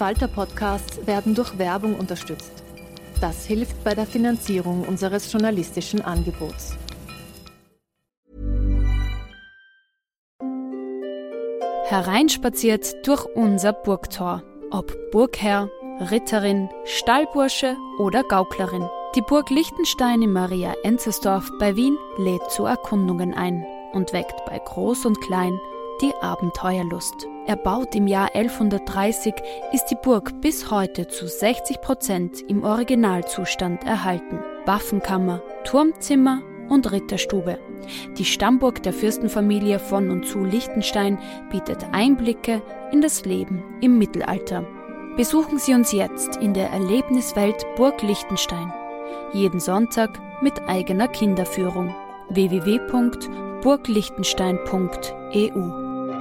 Falter-Podcasts werden durch Werbung unterstützt. Das hilft bei der Finanzierung unseres journalistischen Angebots. Hereinspaziert durch unser Burgtor. Ob Burgherr, Ritterin, Stallbursche oder Gauklerin. Die Burg Liechtenstein in Maria Enzersdorf bei Wien lädt zu Erkundungen ein und weckt bei Groß und Klein die Abenteuerlust. Erbaut im Jahr 1130 ist die Burg bis heute zu 60% im Originalzustand erhalten. Waffenkammer, Turmzimmer und Ritterstube. Die Stammburg der Fürstenfamilie von und zu Liechtenstein bietet Einblicke in das Leben im Mittelalter. Besuchen Sie uns jetzt in der Erlebniswelt Burg Liechtenstein. Jeden Sonntag mit eigener Kinderführung. www.burgliechtenstein.eu.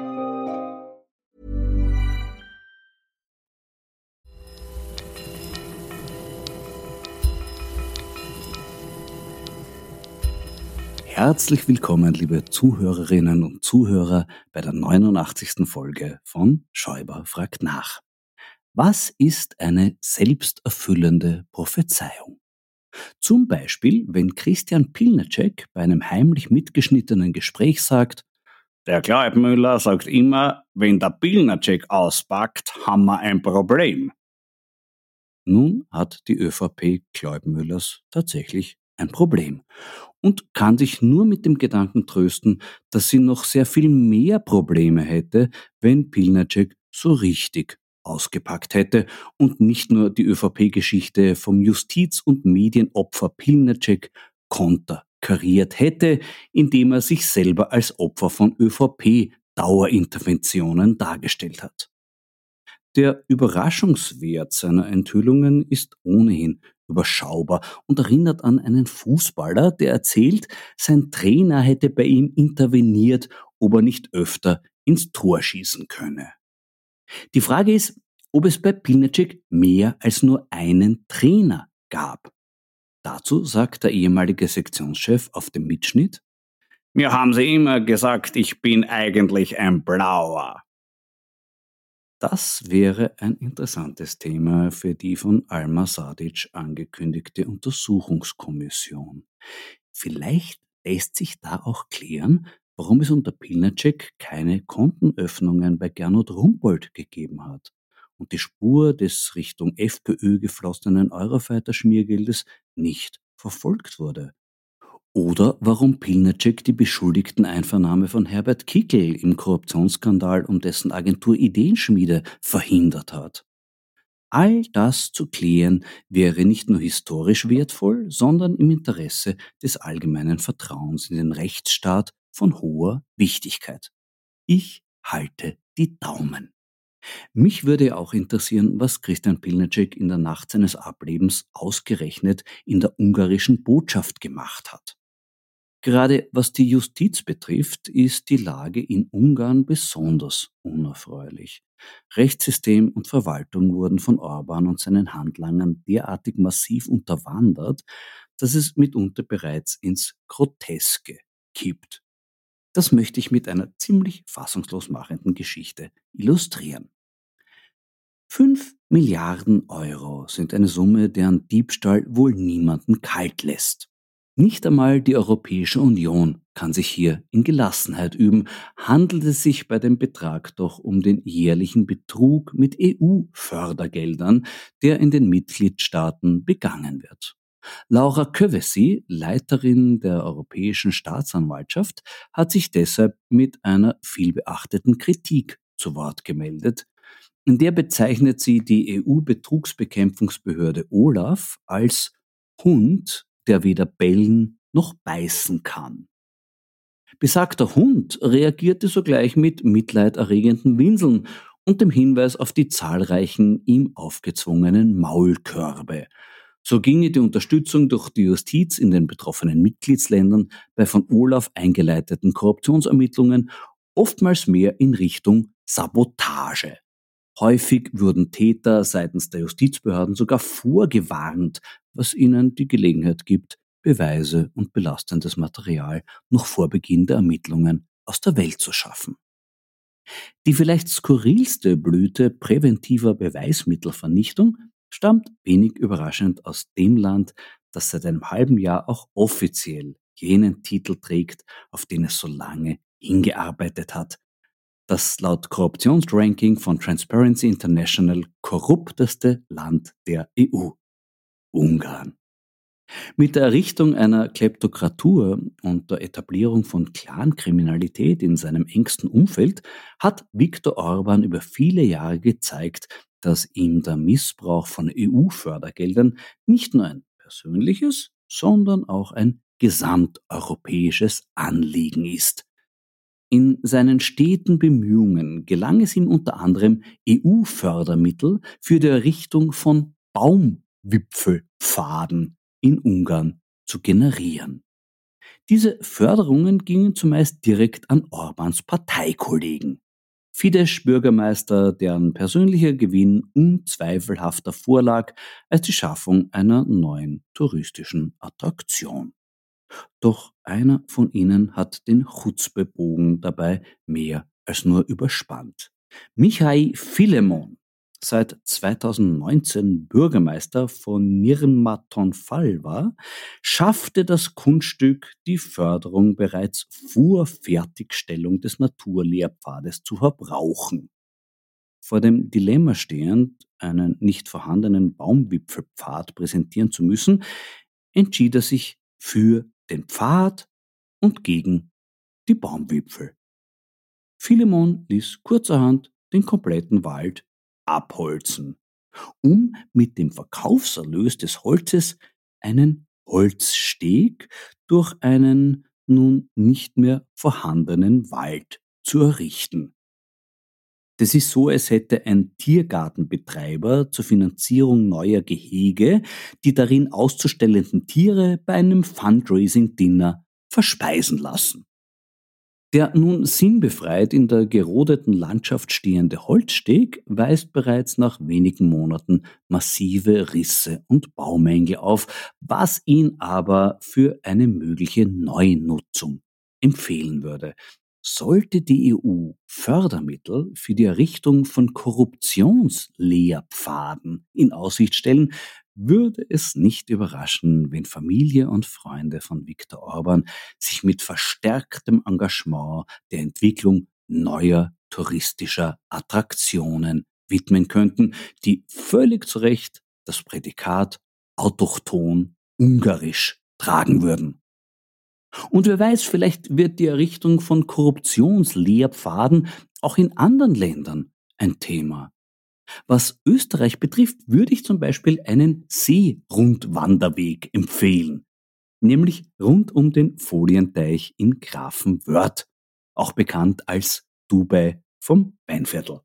Herzlich willkommen, liebe Zuhörerinnen und Zuhörer, bei der 89. Folge von Schäuber fragt nach. Was ist eine selbsterfüllende Prophezeiung? Zum Beispiel, wenn Christian Pilnacek bei einem heimlich mitgeschnittenen Gespräch sagt: Der Kleibmüller sagt immer, wenn der Pilnacek auspackt, haben wir ein Problem. Nun hat die ÖVP Kleibmüllers tatsächlich ein Problem und kann sich nur mit dem Gedanken trösten, dass sie noch sehr viel mehr Probleme hätte, wenn Pilnacek so richtig ausgepackt hätte und nicht nur die ÖVP-Geschichte vom Justiz- und Medienopfer Pilnacek konterkariert hätte, indem er sich selber als Opfer von ÖVP-Dauerinterventionen dargestellt hat. Der Überraschungswert seiner Enthüllungen ist ohnehin überschaubar und erinnert an einen Fußballer, der erzählt, sein Trainer hätte bei ihm interveniert, ob er nicht öfter ins Tor schießen könne. Die Frage ist, ob es bei Pilnacek mehr als nur einen Trainer gab. Dazu sagt der ehemalige Sektionschef auf dem Mitschnitt: Mir haben sie immer gesagt, ich bin eigentlich ein Blauer. Das wäre ein interessantes Thema für die von Alma Sadic angekündigte Untersuchungskommission. Vielleicht lässt sich da auch klären, warum es unter Pilnacek keine Kontenöffnungen bei Gernot Rumpold gegeben hat und die Spur des Richtung FPÖ geflossenen Eurofighter-Schmiergeldes nicht verfolgt wurde. Oder warum Pilnacek die beschuldigten Einvernahme von Herbert Kickl im Korruptionsskandal um dessen Agentur Ideenschmiede verhindert hat. All das zu klären wäre nicht nur historisch wertvoll, sondern im Interesse des allgemeinen Vertrauens in den Rechtsstaat von hoher Wichtigkeit. Ich halte die Daumen. Mich würde auch interessieren, was Christian Pilnacek in der Nacht seines Ablebens ausgerechnet in der ungarischen Botschaft gemacht hat. Gerade was die Justiz betrifft, ist die Lage in Ungarn besonders unerfreulich. Rechtssystem und Verwaltung wurden von Orbán und seinen Handlangern derartig massiv unterwandert, dass es mitunter bereits ins Groteske kippt. Das möchte ich mit einer ziemlich fassungslos machenden Geschichte illustrieren. 5 Milliarden Euro sind eine Summe, deren Diebstahl wohl niemanden kalt lässt. Nicht einmal die Europäische Union kann sich hier in Gelassenheit üben, handelt es sich bei dem Betrag doch um den jährlichen Betrug mit EU-Fördergeldern, der in den Mitgliedstaaten begangen wird. Laura Kövesi, Leiterin der Europäischen Staatsanwaltschaft, hat sich deshalb mit einer vielbeachteten Kritik zu Wort gemeldet. In der bezeichnet sie die EU-Betrugsbekämpfungsbehörde OLAF als Hund, der weder bellen noch beißen kann. Besagter Hund reagierte sogleich mit mitleiderregenden Winseln und dem Hinweis auf die zahlreichen ihm aufgezwungenen Maulkörbe. So ginge die Unterstützung durch die Justiz in den betroffenen Mitgliedsländern bei von OLAF eingeleiteten Korruptionsermittlungen oftmals mehr in Richtung Sabotage. Häufig wurden Täter seitens der Justizbehörden sogar vorgewarnt, was ihnen die Gelegenheit gibt, Beweise und belastendes Material noch vor Beginn der Ermittlungen aus der Welt zu schaffen. Die vielleicht skurrilste Blüte präventiver Beweismittelvernichtung stammt wenig überraschend aus dem Land, das seit einem halben Jahr auch offiziell jenen Titel trägt, auf den es so lange hingearbeitet hat. Das laut Korruptionsranking von Transparency International korrupteste Land der EU, Ungarn. Mit der Errichtung einer Kleptokratur und der Etablierung von Clankriminalität in seinem engsten Umfeld hat Viktor Orban über viele Jahre gezeigt, dass ihm der Missbrauch von EU-Fördergeldern nicht nur ein persönliches, sondern auch ein gesamteuropäisches Anliegen ist. In seinen steten Bemühungen gelang es ihm unter anderem, EU-Fördermittel für die Errichtung von Baumwipfelpfaden in Ungarn zu generieren. Diese Förderungen gingen zumeist direkt an Orbáns Parteikollegen. Fidesz-Bürgermeister, deren persönlicher Gewinn unzweifelhafter vorlag als die Schaffung einer neuen touristischen Attraktion. Doch einer von ihnen hat den Chutzpe-Bogen dabei mehr als nur überspannt. Mihai Filemon, seit 2019 Bürgermeister von Nirmaton-Fall war, schaffte das Kunststück, die Förderung bereits vor Fertigstellung des Naturlehrpfades zu verbrauchen. Vor dem Dilemma stehend, einen nicht vorhandenen Baumwipfelpfad präsentieren zu müssen, entschied er sich für den Pfad und gegen die Baumwipfel. Filemon ließ kurzerhand den kompletten Wald abholzen, um mit dem Verkaufserlös des Holzes einen Holzsteg durch einen nun nicht mehr vorhandenen Wald zu errichten. Das ist so, als hätte ein Tiergartenbetreiber zur Finanzierung neuer Gehege die darin auszustellenden Tiere bei einem Fundraising-Dinner verspeisen lassen. Der nun sinnbefreit in der gerodeten Landschaft stehende Holzsteg weist bereits nach wenigen Monaten massive Risse und Baumängel auf, was ihn aber für eine mögliche Neunutzung empfehlen würde. Sollte die EU Fördermittel für die Errichtung von Korruptionslehrpfaden in Aussicht stellen, würde es nicht überraschen, wenn Familie und Freunde von Viktor Orban sich mit verstärktem Engagement der Entwicklung neuer touristischer Attraktionen widmen könnten, die völlig zu Recht das Prädikat autochthon ungarisch tragen würden. Und wer weiß, vielleicht wird die Errichtung von Korruptionslehrpfaden auch in anderen Ländern ein Thema. Was Österreich betrifft, würde ich zum Beispiel einen Seerundwanderweg empfehlen, nämlich rund um den Folienteich in Grafenwörth, auch bekannt als Dubai vom Weinviertel.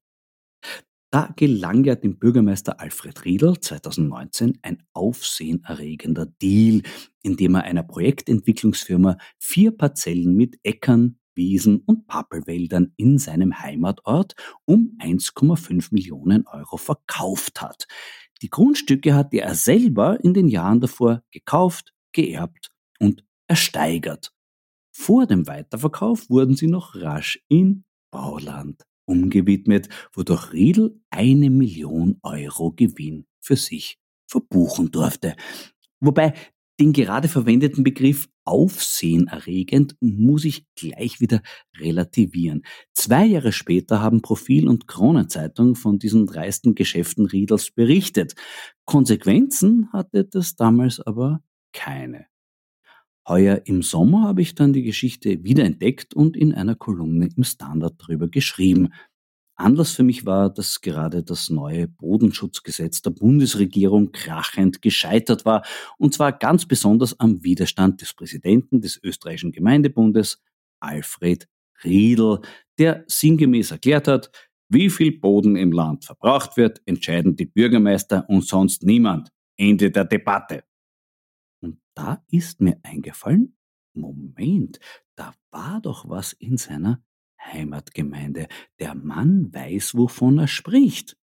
Da gelang ja dem Bürgermeister Alfred Riedl 2019 ein aufsehenerregender Deal, indem er einer Projektentwicklungsfirma 4 Parzellen mit Äckern, Wiesen und Pappelwäldern in seinem Heimatort um 1,5 Millionen Euro verkauft hat. Die Grundstücke hatte er selber in den Jahren davor gekauft, geerbt und ersteigert. Vor dem Weiterverkauf wurden sie noch rasch in Bauland umgewidmet, wodurch Riedl 1 Million Euro Gewinn für sich verbuchen durfte. Wobei den gerade verwendeten Begriff aufsehenerregend muss ich gleich wieder relativieren. 2 Jahre später haben Profil und Kronenzeitung von diesen dreisten Geschäften Riedls berichtet. Konsequenzen hatte das damals aber keine. Heuer im Sommer habe ich dann die Geschichte wiederentdeckt und in einer Kolumne im Standard darüber geschrieben. Anlass für mich war, dass gerade das neue Bodenschutzgesetz der Bundesregierung krachend gescheitert war, und zwar ganz besonders am Widerstand des Präsidenten des österreichischen Gemeindebundes, Alfred Riedl, der sinngemäß erklärt hat, wie viel Boden im Land verbraucht wird, entscheiden die Bürgermeister und sonst niemand. Ende der Debatte. Und da ist mir eingefallen, Moment, da war doch was in seiner Heimatgemeinde. Der Mann weiß, wovon er spricht.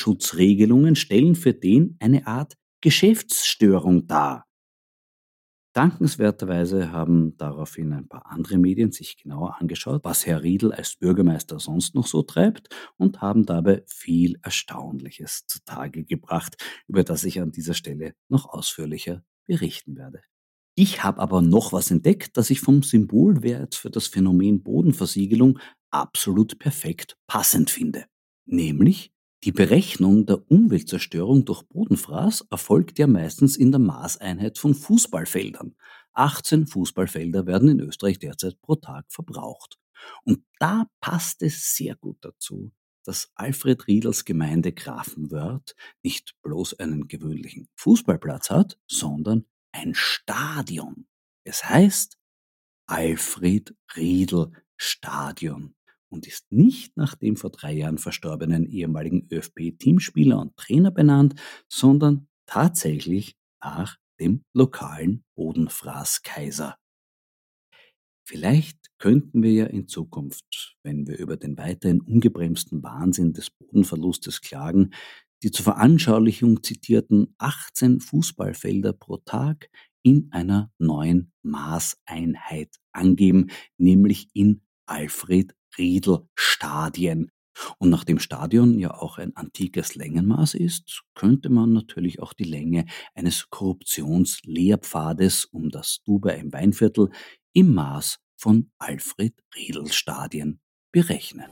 Bodenschutzregelungen stellen für den eine Art Geschäftsstörung dar. Dankenswerterweise haben daraufhin ein paar andere Medien sich genauer angeschaut, was Herr Riedl als Bürgermeister sonst noch so treibt und haben dabei viel Erstaunliches zutage gebracht, über das ich an dieser Stelle noch ausführlicher berichten werde. Ich habe aber noch was entdeckt, das ich vom Symbolwert für das Phänomen Bodenversiegelung absolut perfekt passend finde. Nämlich die Berechnung der Umweltzerstörung durch Bodenfraß erfolgt ja meistens in der Maßeinheit von Fußballfeldern. 18 Fußballfelder werden in Österreich derzeit pro Tag verbraucht. Und da passt es sehr gut dazu, dass Alfred Riedls Gemeinde Grafenwörth nicht bloß einen gewöhnlichen Fußballplatz hat, sondern ein Stadion. Es heißt Alfred Riedl Stadion und ist nicht nach dem vor 3 Jahren verstorbenen ehemaligen ÖFB-Teamspieler und Trainer benannt, sondern tatsächlich nach dem lokalen Bodenfraßkaiser. Vielleicht könnten wir ja in Zukunft, wenn wir über den weiterhin ungebremsten Wahnsinn des Bodenverlustes klagen, die zur Veranschaulichung zitierten 18 Fußballfelder pro Tag in einer neuen Maßeinheit angeben, nämlich in Alfred-Riedl-Stadien. Und nachdem Stadion ja auch ein antikes Längenmaß ist, könnte man natürlich auch die Länge eines Korruptionslehrpfades um das Dubai im Weinviertel im Maß von Alfred-Riedl-Stadien berechnen.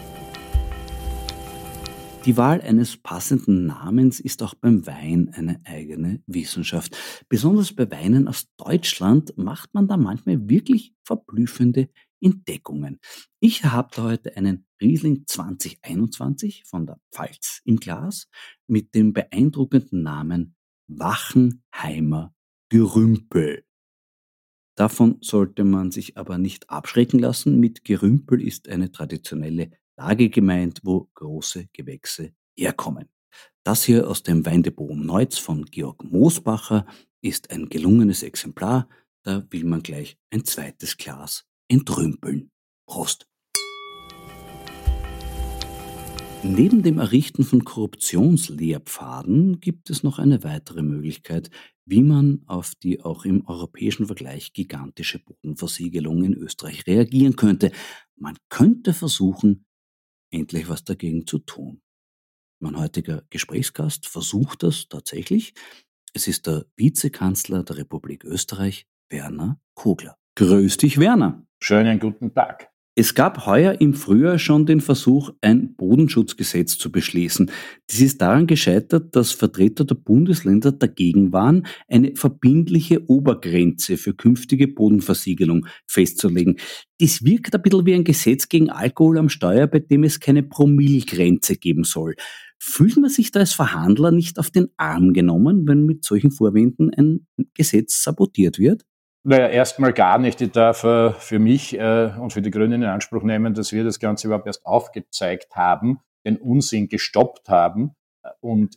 Die Wahl eines passenden Namens ist auch beim Wein eine eigene Wissenschaft. Besonders bei Weinen aus Deutschland macht man da manchmal wirklich verblüffende Entdeckungen. Ich habe da heute einen Riesling 2021 von der Pfalz im Glas mit dem beeindruckenden Namen Wachenheimer Gerümpel. Davon sollte man sich aber nicht abschrecken lassen. Mit Gerümpel ist eine traditionelle Lage gemeint, wo große Gewächse herkommen. Das hier aus dem Weindepot Neutz von Georg Moosbacher ist ein gelungenes Exemplar. Da will man gleich ein zweites Glas entrümpeln. Prost! Neben dem Errichten von Korruptionslehrpfaden gibt es noch eine weitere Möglichkeit, wie man auf die auch im europäischen Vergleich gigantische Bodenversiegelung in Österreich reagieren könnte. Man könnte versuchen, endlich was dagegen zu tun. Mein heutiger Gesprächsgast versucht das tatsächlich. Es ist der Vizekanzler der Republik Österreich, Werner Kogler. Grüß dich, Werner. Schönen guten Tag. Es gab heuer im Frühjahr schon den Versuch, ein Bodenschutzgesetz zu beschließen. Dies ist daran gescheitert, dass Vertreter der Bundesländer dagegen waren, eine verbindliche Obergrenze für künftige Bodenversiegelung festzulegen. Dies wirkt ein bisschen wie ein Gesetz gegen Alkohol am Steuer, bei dem es keine Promillegrenze geben soll. Fühlt man sich da als Verhandler nicht auf den Arm genommen, wenn mit solchen Vorwänden ein Gesetz sabotiert wird? Naja, erstmal gar nicht. Ich darf für mich und für die Grünen in Anspruch nehmen, dass wir das Ganze überhaupt erst aufgezeigt haben, den Unsinn gestoppt haben und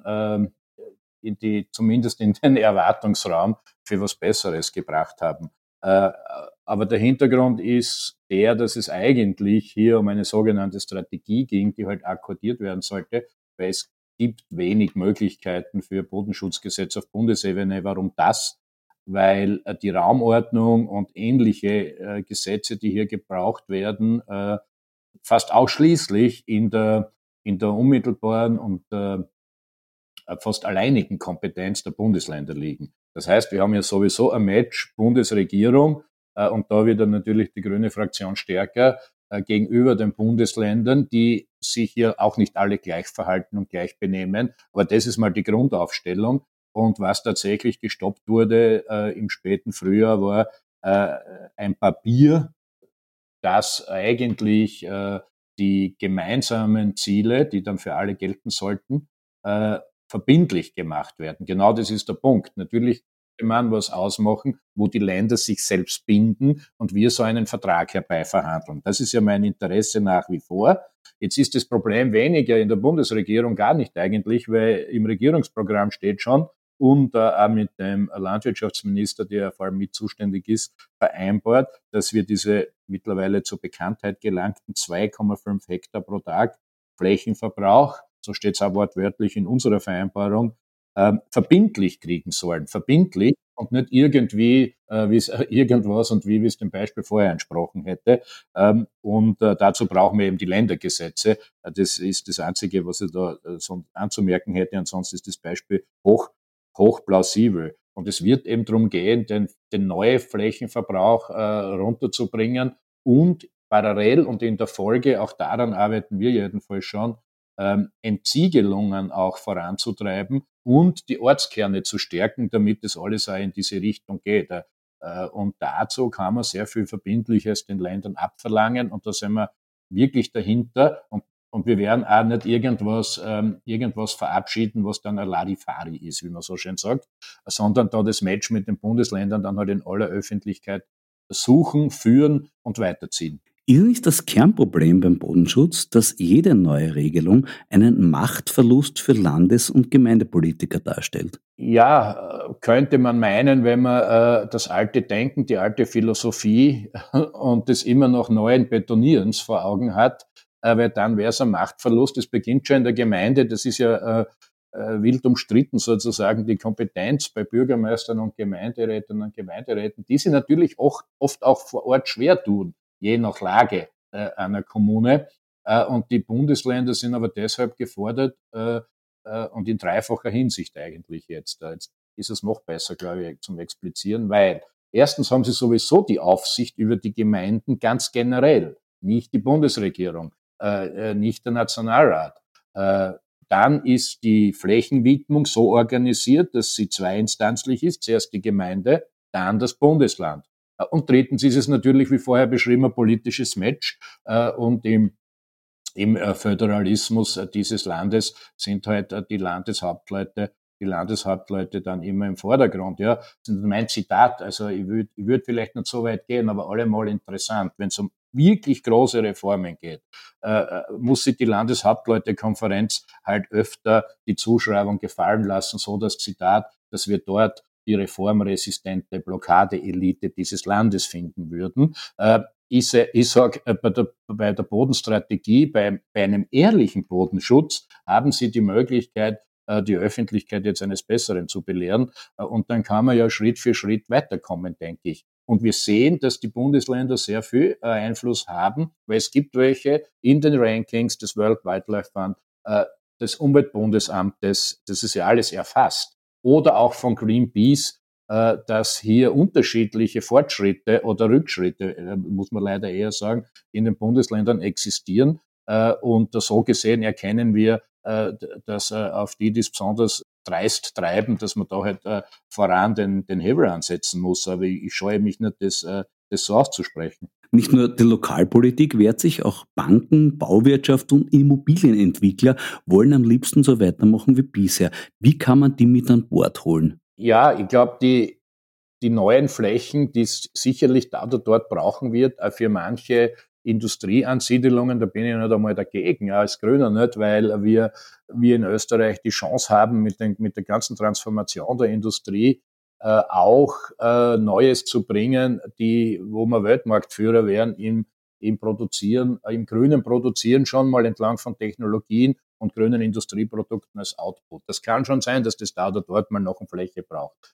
zumindest in den Erwartungsraum für was Besseres gebracht haben. Aber der Hintergrund ist der, dass es eigentlich hier um eine sogenannte Strategie ging, die halt akkordiert werden sollte, weil es gibt wenig Möglichkeiten für Bodenschutzgesetz auf Bundesebene. Warum das? Weil die Raumordnung und ähnliche Gesetze, die hier gebraucht werden, fast ausschließlich in der unmittelbaren und fast alleinigen Kompetenz der Bundesländer liegen. Das heißt, wir haben ja sowieso ein Match Bundesregierung und da wird dann natürlich die grüne Fraktion stärker gegenüber den Bundesländern, die sich hier auch nicht alle gleich verhalten und gleich benehmen. Aber das ist mal die Grundaufstellung. Und was tatsächlich gestoppt wurde im späten Frühjahr war ein Papier, das eigentlich die gemeinsamen Ziele, die dann für alle gelten sollten, verbindlich gemacht werden. Genau das ist der Punkt. Natürlich kann man was ausmachen, wo die Länder sich selbst binden und wir so einen Vertrag herbeiverhandeln. Das ist ja mein Interesse nach wie vor. Jetzt ist das Problem weniger in der Bundesregierung, gar nicht eigentlich, weil im Regierungsprogramm steht schon, und auch mit dem Landwirtschaftsminister, der vor allem mit zuständig ist, vereinbart, dass wir diese mittlerweile zur Bekanntheit gelangten 2,5 Hektar pro Tag Flächenverbrauch, so steht es auch wortwörtlich in unserer Vereinbarung, verbindlich kriegen sollen. Verbindlich, und nicht irgendwie, wie es irgendwas und wie es dem Beispiel vorher entsprochen hätte. Und dazu brauchen wir eben die Ländergesetze. Das ist das Einzige, was ich da so anzumerken hätte. Ansonsten ist das Beispiel hoch plausibel. Und es wird eben darum gehen, den neuen Flächenverbrauch runterzubringen und parallel und in der Folge, auch daran arbeiten wir jedenfalls schon, Entsiegelungen auch voranzutreiben und die Ortskerne zu stärken, damit es alles auch in diese Richtung geht. Und dazu kann man sehr viel Verbindliches den Ländern abverlangen und da sind wir wirklich dahinter und wir werden auch nicht irgendwas verabschieden, was dann ein Larifari ist, wie man so schön sagt, sondern da das Match mit den Bundesländern dann halt in aller Öffentlichkeit suchen, führen und weiterziehen. Ist nicht das Kernproblem beim Bodenschutz, dass jede neue Regelung einen Machtverlust für Landes- und Gemeindepolitiker darstellt? Ja, könnte man meinen, wenn man das alte Denken, die alte Philosophie und das immer noch neuen Betonierens vor Augen hat, weil dann wäre es ein Machtverlust. Das beginnt schon in der Gemeinde, das ist ja wild umstritten sozusagen, die Kompetenz bei Bürgermeistern und Gemeinderäten und Gemeinderäten, die sie natürlich oft auch vor Ort schwer tun, je nach Lage einer Kommune. Und die Bundesländer sind aber deshalb gefordert, und in dreifacher Hinsicht eigentlich jetzt. Jetzt ist es noch besser, glaube ich, zum Explizieren, weil erstens haben sie sowieso die Aufsicht über die Gemeinden ganz generell, nicht die Bundesregierung, nicht der Nationalrat. Dann ist die Flächenwidmung so organisiert, dass sie zweiinstanzlich ist, zuerst die Gemeinde, dann das Bundesland. Und drittens ist es natürlich, wie vorher beschrieben, ein politisches Match und im Föderalismus dieses Landes sind halt die Landeshauptleute dann immer im Vordergrund. Ja, das ist mein Zitat. Also ich würd vielleicht nicht so weit gehen, aber allemal interessant. Wenn es um wirklich große Reformen geht, muss sich die Landeshauptleutekonferenz halt öfter die Zuschreibung gefallen lassen, so das Zitat, dass wir dort die reformresistente Blockadeelite dieses Landes finden würden. Ich sage, bei der Bodenstrategie, bei einem ehrlichen Bodenschutz haben Sie die Möglichkeit, die Öffentlichkeit jetzt eines Besseren zu belehren. Und dann kann man ja Schritt für Schritt weiterkommen, denke ich. Und wir sehen, dass die Bundesländer sehr viel Einfluss haben, weil es gibt welche in den Rankings des World Wildlife Fund, des Umweltbundesamtes, das ist ja alles erfasst. Oder auch von Greenpeace, dass hier unterschiedliche Fortschritte oder Rückschritte, muss man leider eher sagen, in den Bundesländern existieren. Und so gesehen erkennen wir, dass auf die es besonders dreist treiben, dass man da halt voran den Hebel ansetzen muss. Aber ich scheue mich nicht, das so auszusprechen. Nicht nur die Lokalpolitik wehrt sich, auch Banken, Bauwirtschaft und Immobilienentwickler wollen am liebsten so weitermachen wie bisher. Wie kann man die mit an Bord holen? Ja, ich glaube, die neuen Flächen, die es sicherlich da oder dort brauchen wird, auch für manche Industrieansiedelungen, da bin ich nicht einmal dagegen, ja, als Grüner nicht, weil wir in Österreich die Chance haben, mit der ganzen Transformation der Industrie auch Neues zu bringen, wo wir Weltmarktführer wären im Produzieren, im grünen Produzieren schon mal entlang von Technologien und grünen Industrieprodukten als Output. Das kann schon sein, dass das da oder dort mal noch eine Fläche braucht.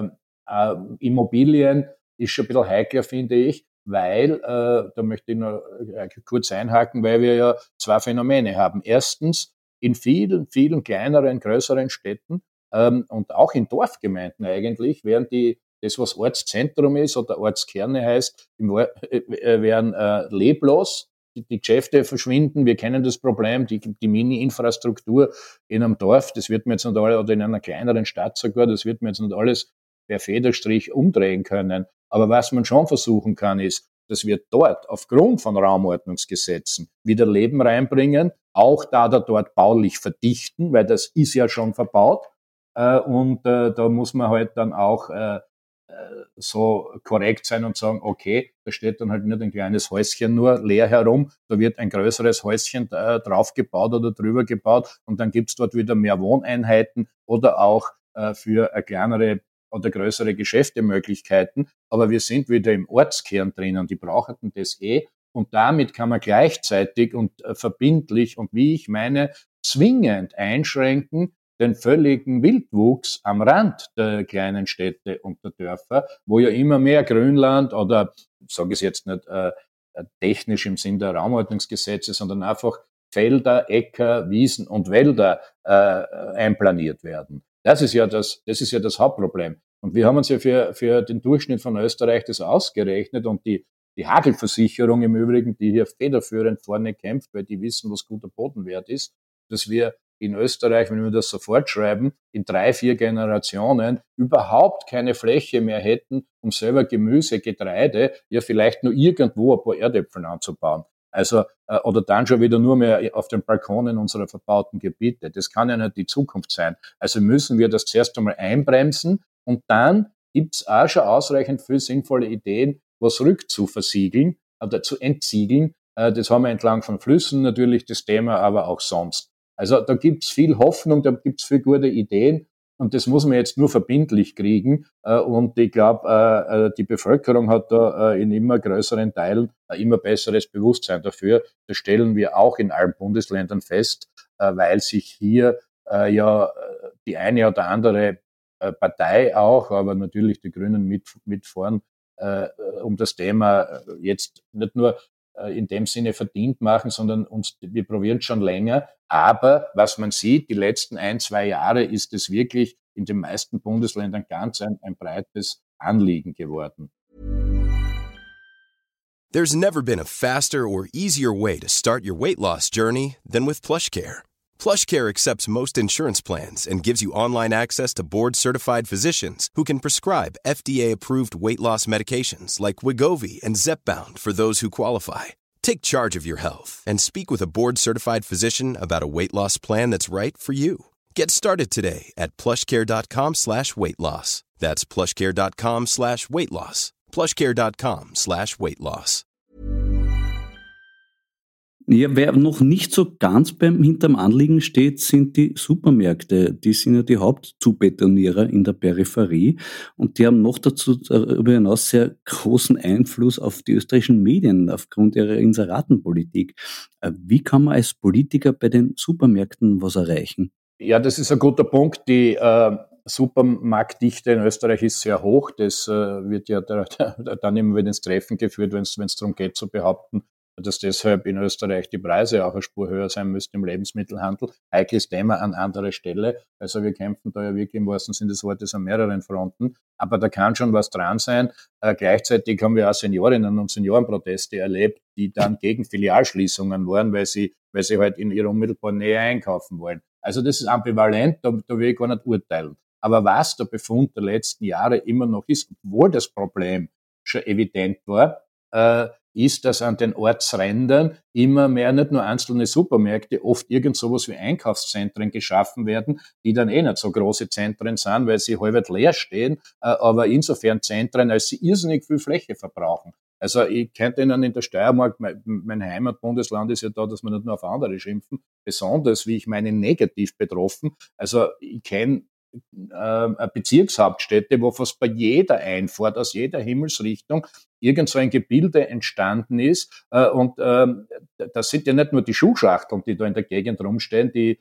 Immobilien ist schon ein bisschen heikler, finde ich, weil, da möchte ich noch kurz einhaken, weil wir ja zwei Phänomene haben. Erstens, in vielen, vielen kleineren, größeren Städten und auch in Dorfgemeinden eigentlich, während das, was Ortszentrum ist oder Ortskerne heißt, werden leblos. Die Geschäfte verschwinden, wir kennen das Problem, die Mini-Infrastruktur in einem Dorf, das wird mir jetzt nicht alles, oder in einer kleineren Stadt sogar, das wird mir jetzt nicht alles per Federstrich umdrehen können. Aber was man schon versuchen kann, ist, dass wir dort aufgrund von Raumordnungsgesetzen wieder Leben reinbringen, auch da dort baulich verdichten, weil das ist ja schon verbaut. Und da muss man halt dann auch so korrekt sein und sagen, okay, da steht dann halt nicht ein kleines Häuschen nur leer herum, da wird ein größeres Häuschen drauf gebaut oder drüber gebaut und dann gibt's dort wieder mehr Wohneinheiten oder auch für kleinere oder größere Geschäftemöglichkeiten. Aber wir sind wieder im Ortskern drinnen, die brauchten das und damit kann man gleichzeitig und verbindlich und wie ich meine, zwingend einschränken den völligen Wildwuchs am Rand der kleinen Städte und der Dörfer, wo ja immer mehr Grünland oder, ich sage es jetzt nicht technisch im Sinn der Raumordnungsgesetze, sondern einfach Felder, Äcker, Wiesen und Wälder einplaniert werden. Das ist ja das Hauptproblem. Und wir haben uns ja für den Durchschnitt von Österreich das ausgerechnet und die Hagelversicherung im Übrigen, die hier federführend vorne kämpft, weil die wissen, was guter Bodenwert ist, dass wir in Österreich, wenn wir das so fortschreiben, in 3-4 Generationen überhaupt keine Fläche mehr hätten, um selber Gemüse, Getreide, ja vielleicht nur irgendwo ein paar Erdäpfel anzubauen. Also, oder dann schon wieder nur mehr auf den Balkonen unserer verbauten Gebiete. Das kann ja nicht die Zukunft sein. Also müssen wir das zuerst einmal einbremsen und dann gibt's auch schon ausreichend viele sinnvolle Ideen, was rückzuversiegeln oder zu entziegeln. Das haben wir entlang von Flüssen natürlich das Thema, aber auch sonst. Also da gibt's viel Hoffnung, da gibt's viel gute Ideen und das muss man jetzt nur verbindlich kriegen. Und ich glaube, die Bevölkerung hat da in immer größeren Teilen ein immer besseres Bewusstsein dafür. Das stellen wir auch in allen Bundesländern fest, weil sich hier ja die eine oder andere Partei auch, aber natürlich die Grünen mit vorn, um das Thema jetzt nicht nur in dem Sinne verdient machen, sondern wir probieren es schon länger. Aber was man sieht, die letzten 1-2 Jahre ist es wirklich in den meisten Bundesländern ganz ein breites Anliegen geworden. There's never been a faster or easier way to start your weight loss journey than with PlushCare. PlushCare accepts most insurance plans and gives you online access to board-certified physicians who can prescribe FDA-approved weight loss medications like Wegovy and Zepbound for those who qualify. Take charge of your health and speak with a board-certified physician about a weight loss plan that's right for you. Get started today at plushcare.com/weightloss. That's plushcare.com/weightloss. plushcare.com/weightloss. Ja, wer noch nicht so ganz hinterm Anliegen steht, sind die Supermärkte. Die sind ja die Hauptzubetonierer in der Peripherie und die haben noch dazu darüber hinaus sehr großen Einfluss auf die österreichischen Medien aufgrund ihrer Inseratenpolitik. Wie kann man als Politiker bei den Supermärkten was erreichen? Ja, das ist ein guter Punkt. Die Supermarktdichte in Österreich ist sehr hoch. Das wird ja dann immer wieder ins Treffen geführt, wenn es darum geht zu behaupten, dass deshalb in Österreich die Preise auch eine Spur höher sein müssten im Lebensmittelhandel. Heikles Thema an anderer Stelle. Also wir kämpfen da ja wirklich im wahrsten Sinne des Wortes an mehreren Fronten. Aber da kann schon was dran sein. Gleichzeitig haben wir auch Seniorinnen und Seniorenproteste erlebt, die dann gegen Filialschließungen waren, weil sie halt in ihrer unmittelbaren Nähe einkaufen wollen. Also das ist ambivalent, da will ich gar nicht urteilen. Aber was der Befund der letzten Jahre immer noch ist, obwohl das Problem schon evident war, ist, dass an den Ortsrändern immer mehr nicht nur einzelne Supermärkte, oft irgend sowas wie Einkaufszentren geschaffen werden, die dann nicht so große Zentren sind, weil sie halb leer stehen, aber insofern Zentren, als sie irrsinnig viel Fläche verbrauchen. Also ich könnte Ihnen in der Steiermark, mein Heimatbundesland ist ja da, dass wir nicht nur auf andere schimpfen, besonders, wie ich meine, negativ betroffen. Also ich kenne Bezirkshauptstädte, wo fast bei jeder Einfahrt aus jeder Himmelsrichtung irgend so ein Gebilde entstanden ist. Und das sind ja nicht nur die Schuhschachteln, die da in der Gegend rumstehen, die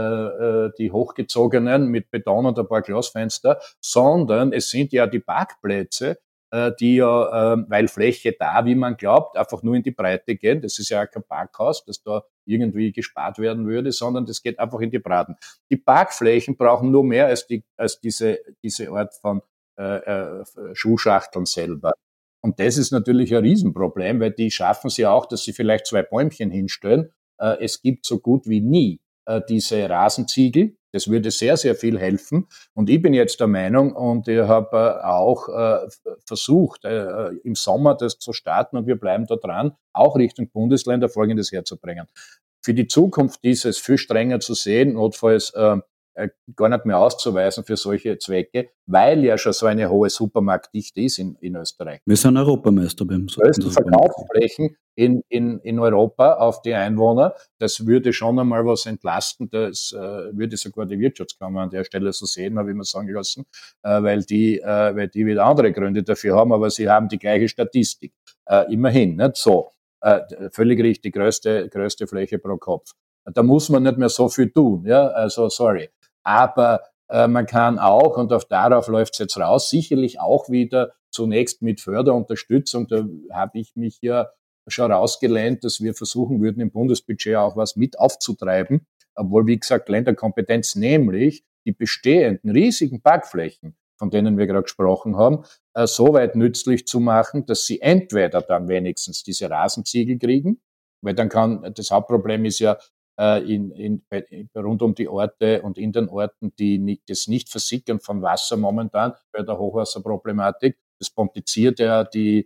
hochgezogenen mit Beton und ein paar Glasfenster, sondern es sind ja die Parkplätze, die ja, weil Fläche da, wie man glaubt, einfach nur in die Breite gehen. Das ist ja kein Parkhaus, das da irgendwie gespart werden würde, sondern das geht einfach in die Breiten. Die Parkflächen brauchen nur mehr als diese Art von Schuhschachteln selber. Und das ist natürlich ein Riesenproblem, weil die schaffen es ja auch, dass sie vielleicht 2 Bäumchen hinstellen. Es gibt so gut wie nie diese Rasenziegel. Das würde sehr, sehr viel helfen. Und ich bin jetzt der Meinung, und ich habe auch versucht, im Sommer das zu starten, und wir bleiben da dran, auch Richtung Bundesländer Folgendes herzubringen. Für die Zukunft dieses viel strenger zu sehen, notfalls gar nicht mehr auszuweisen für solche Zwecke, weil ja schon so eine hohe Supermarktdichte ist in Österreich. Wir sind Europameister beim größten Verkaufsflächen in Europa auf die Einwohner. Das würde schon einmal was entlasten. Das würde sogar die Wirtschaftskammer an der Stelle so sehen, habe ich mir sagen lassen, weil die wieder andere Gründe dafür haben, aber sie haben die gleiche Statistik. Immerhin, nicht so. Völlig richtig, größte Fläche pro Kopf. Da muss man nicht mehr so viel tun, ja, also sorry. Aber man kann auch, und darauf läuft es jetzt raus, sicherlich auch wieder zunächst mit Förderunterstützung, da habe ich mich ja schon rausgelehnt, dass wir versuchen würden, im Bundesbudget auch was mit aufzutreiben, obwohl, wie gesagt, Länderkompetenz, nämlich die bestehenden riesigen Parkflächen, von denen wir gerade gesprochen haben, so weit nützlich zu machen, dass sie entweder dann wenigstens diese Rasenziegel kriegen, weil dann das Hauptproblem ist ja, rund um die Orte und in den Orten, das Nicht-Versickern von Wasser momentan bei der Hochwasserproblematik. Das potenziert ja die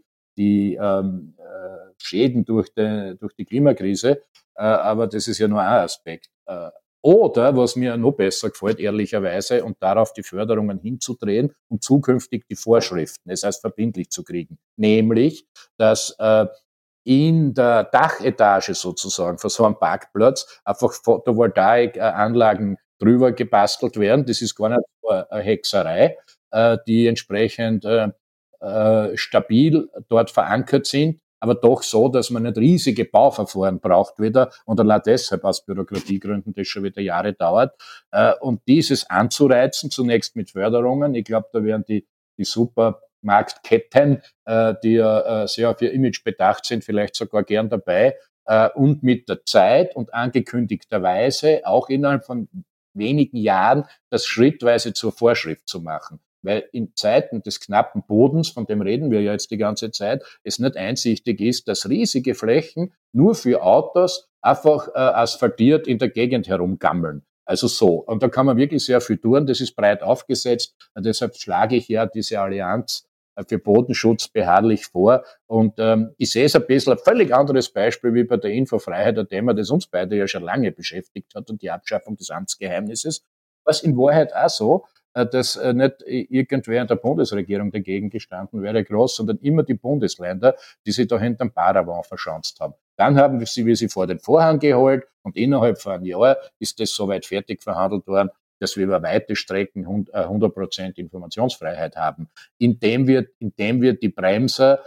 Schäden durch die Klimakrise, aber das ist ja nur ein Aspekt. Oder, was mir noch besser gefällt, ehrlicherweise, und darauf die Förderungen hinzudrehen und zukünftig die Vorschriften, das heißt verbindlich zu kriegen. Nämlich, dass in der Dachetage sozusagen von so einem Parkplatz einfach Photovoltaikanlagen drüber gebastelt werden. Das ist gar nicht so eine Hexerei, die entsprechend stabil dort verankert sind, aber doch so, dass man nicht riesige Bauverfahren braucht wieder und allein deshalb aus Bürokratiegründen das schon wieder Jahre dauert. Und dieses anzureizen, zunächst mit Förderungen, ich glaube, da werden die Supermarktketten, die ja sehr auf ihr Image bedacht sind, vielleicht sogar gern dabei, und mit der Zeit und angekündigterweise auch innerhalb von wenigen Jahren das schrittweise zur Vorschrift zu machen. Weil in Zeiten des knappen Bodens, von dem reden wir ja jetzt die ganze Zeit, es nicht einsichtig ist, dass riesige Flächen nur für Autos einfach asphaltiert in der Gegend herumgammeln. Also so. Und da kann man wirklich sehr viel tun. Das ist breit aufgesetzt. Und deshalb schlage ich ja diese Allianz für Bodenschutz beharrlich vor. Und ich sehe es ein bisschen ein völlig anderes Beispiel wie bei der Infofreiheit, ein Thema, das uns beide ja schon lange beschäftigt hat, und die Abschaffung des Amtsgeheimnisses. Was in Wahrheit auch so, dass nicht irgendwer in der Bundesregierung dagegen gestanden wäre, groß, sondern immer die Bundesländer, die sich da hinterm Paravent verschanzt haben. Dann haben wir sie vor den Vorhang geholt und innerhalb von einem Jahr ist das soweit fertig verhandelt worden, dass wir über weite Strecken 100% Informationsfreiheit haben, indem wir die Bremser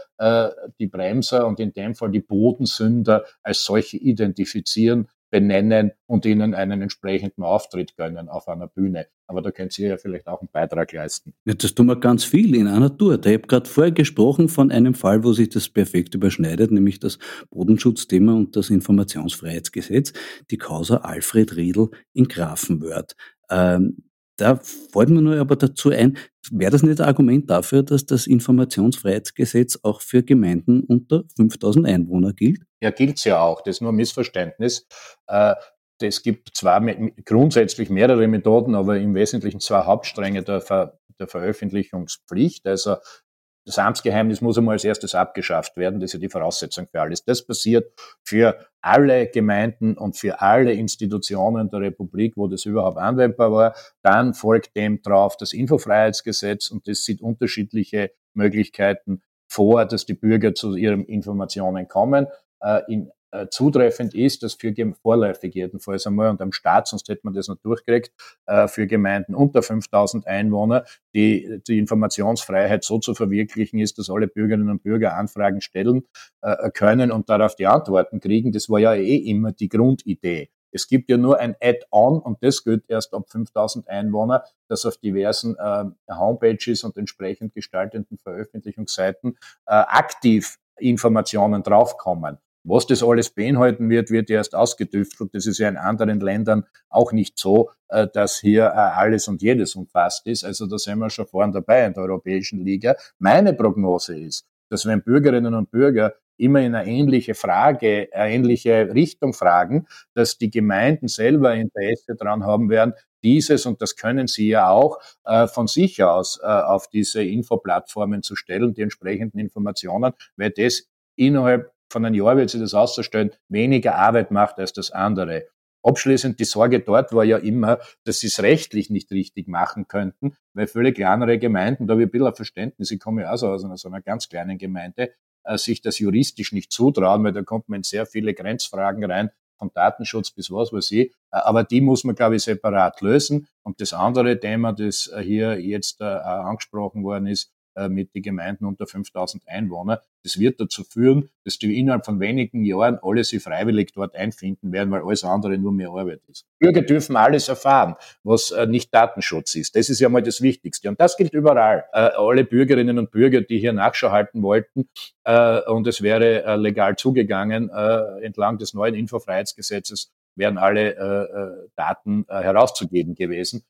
und in dem Fall die Bodensünder als solche identifizieren, benennen und ihnen einen entsprechenden Auftritt gönnen auf einer Bühne. Aber da könnt ihr ja vielleicht auch einen Beitrag leisten. Ja, das tun wir ganz viel in einer Tour. Ich habe gerade vorher gesprochen von einem Fall, wo sich das perfekt überschneidet, nämlich das Bodenschutzthema und das Informationsfreiheitsgesetz, die Causa Alfred Riedl in Grafenwörth. Da fällt mir nur aber dazu ein, wäre das nicht ein Argument dafür, dass das Informationsfreiheitsgesetz auch für Gemeinden unter 5000 Einwohner gilt? Ja, gilt's ja auch. Das ist nur ein Missverständnis. Es gibt zwar grundsätzlich mehrere Methoden, aber im Wesentlichen zwei Hauptstränge der Veröffentlichungspflicht. Also das Amtsgeheimnis muss einmal als erstes abgeschafft werden. Das ist ja die Voraussetzung für alles. Das passiert für alle Gemeinden und für alle Institutionen der Republik, wo das überhaupt anwendbar war. Dann folgt dem drauf das Infofreiheitsgesetz, und das sieht unterschiedliche Möglichkeiten vor, dass die Bürger zu ihren Informationen kommen. Zutreffend ist, dass vorläufig jedenfalls einmal und am Start, sonst hätte man das nicht durchgekriegt, für Gemeinden unter 5000 Einwohner die Informationsfreiheit so zu verwirklichen ist, dass alle Bürgerinnen und Bürger Anfragen stellen können und darauf die Antworten kriegen. Das war ja immer die Grundidee. Es gibt ja nur ein Add-on, und das gilt erst ab 5000 Einwohner, dass auf diversen Homepages und entsprechend gestalteten Veröffentlichungsseiten aktiv Informationen draufkommen. Was das alles beinhalten wird, wird erst ausgetüftelt. Das ist ja in anderen Ländern auch nicht so, dass hier alles und jedes umfasst ist. Also da sind wir schon vorne dabei in der Europäischen Liga. Meine Prognose ist, dass wenn Bürgerinnen und Bürger immer in eine ähnliche Richtung fragen, dass die Gemeinden selber Interesse daran haben werden, dieses, und das können sie ja auch, von sich aus auf diese Infoplattformen zu stellen, die entsprechenden Informationen, weil das innerhalb von einem Jahr, wird sich das auszustellen, weniger Arbeit macht als das andere. Abschließend, die Sorge dort war ja immer, dass sie es rechtlich nicht richtig machen könnten, weil viele kleinere Gemeinden, da habe ich ein bisschen ein Verständnis, ich komme ja auch so aus einer ganz kleinen Gemeinde, sich das juristisch nicht zutrauen, weil da kommt man in sehr viele Grenzfragen rein, von Datenschutz bis was weiß ich, aber die muss man, glaube ich, separat lösen. Und das andere Thema, das hier jetzt angesprochen worden ist, mit den Gemeinden unter 5.000 Einwohner. Das wird dazu führen, dass die innerhalb von wenigen Jahren alle sich freiwillig dort einfinden werden, weil alles andere nur mehr Arbeit ist. Bürger dürfen alles erfahren, was nicht Datenschutz ist. Das ist ja mal das Wichtigste. Und das gilt überall. Alle Bürgerinnen und Bürger, die hier Nachschau halten wollten, und es wäre legal zugegangen, entlang des neuen Infofreiheitsgesetzes wären alle Daten herauszugeben gewesen.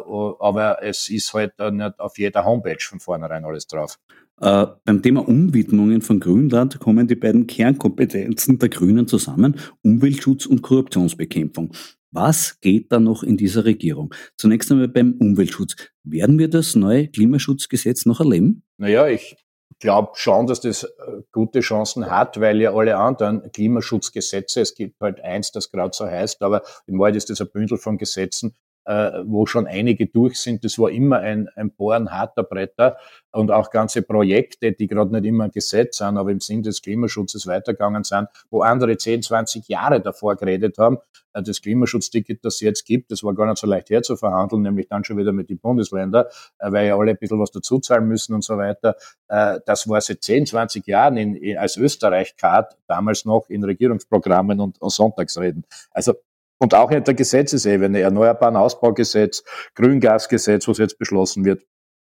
Aber es ist halt nicht auf jeder Homepage von vornherein alles drauf. Beim Thema Umwidmungen von Grünland kommen die beiden Kernkompetenzen der Grünen zusammen, Umweltschutz und Korruptionsbekämpfung. Was geht da noch in dieser Regierung? Zunächst einmal beim Umweltschutz. Werden wir das neue Klimaschutzgesetz noch erleben? Naja, ich glaube schon, dass das gute Chancen hat, weil ja alle anderen Klimaschutzgesetze, es gibt halt eins, das gerade so heißt, aber in Wahrheit ist das ein Bündel von Gesetzen, wo schon einige durch sind. Das war immer ein Bohren harter Bretter und auch ganze Projekte, die gerade nicht immer ein Gesetz sind, aber im Sinn des Klimaschutzes weitergegangen sind, wo andere 10, 20 Jahre davor geredet haben. Das Klimaschutzticket, das es jetzt gibt, das war gar nicht so leicht herzuverhandeln, nämlich dann schon wieder mit den Bundesländern, weil ja alle ein bisschen was dazu zahlen müssen und so weiter. Das war seit 10, 20 Jahren als Österreich-Card, damals noch in Regierungsprogrammen und Sonntagsreden. Also und auch in der Gesetzesebene, Erneuerbaren Ausbaugesetz, Grüngasgesetz, was jetzt beschlossen wird.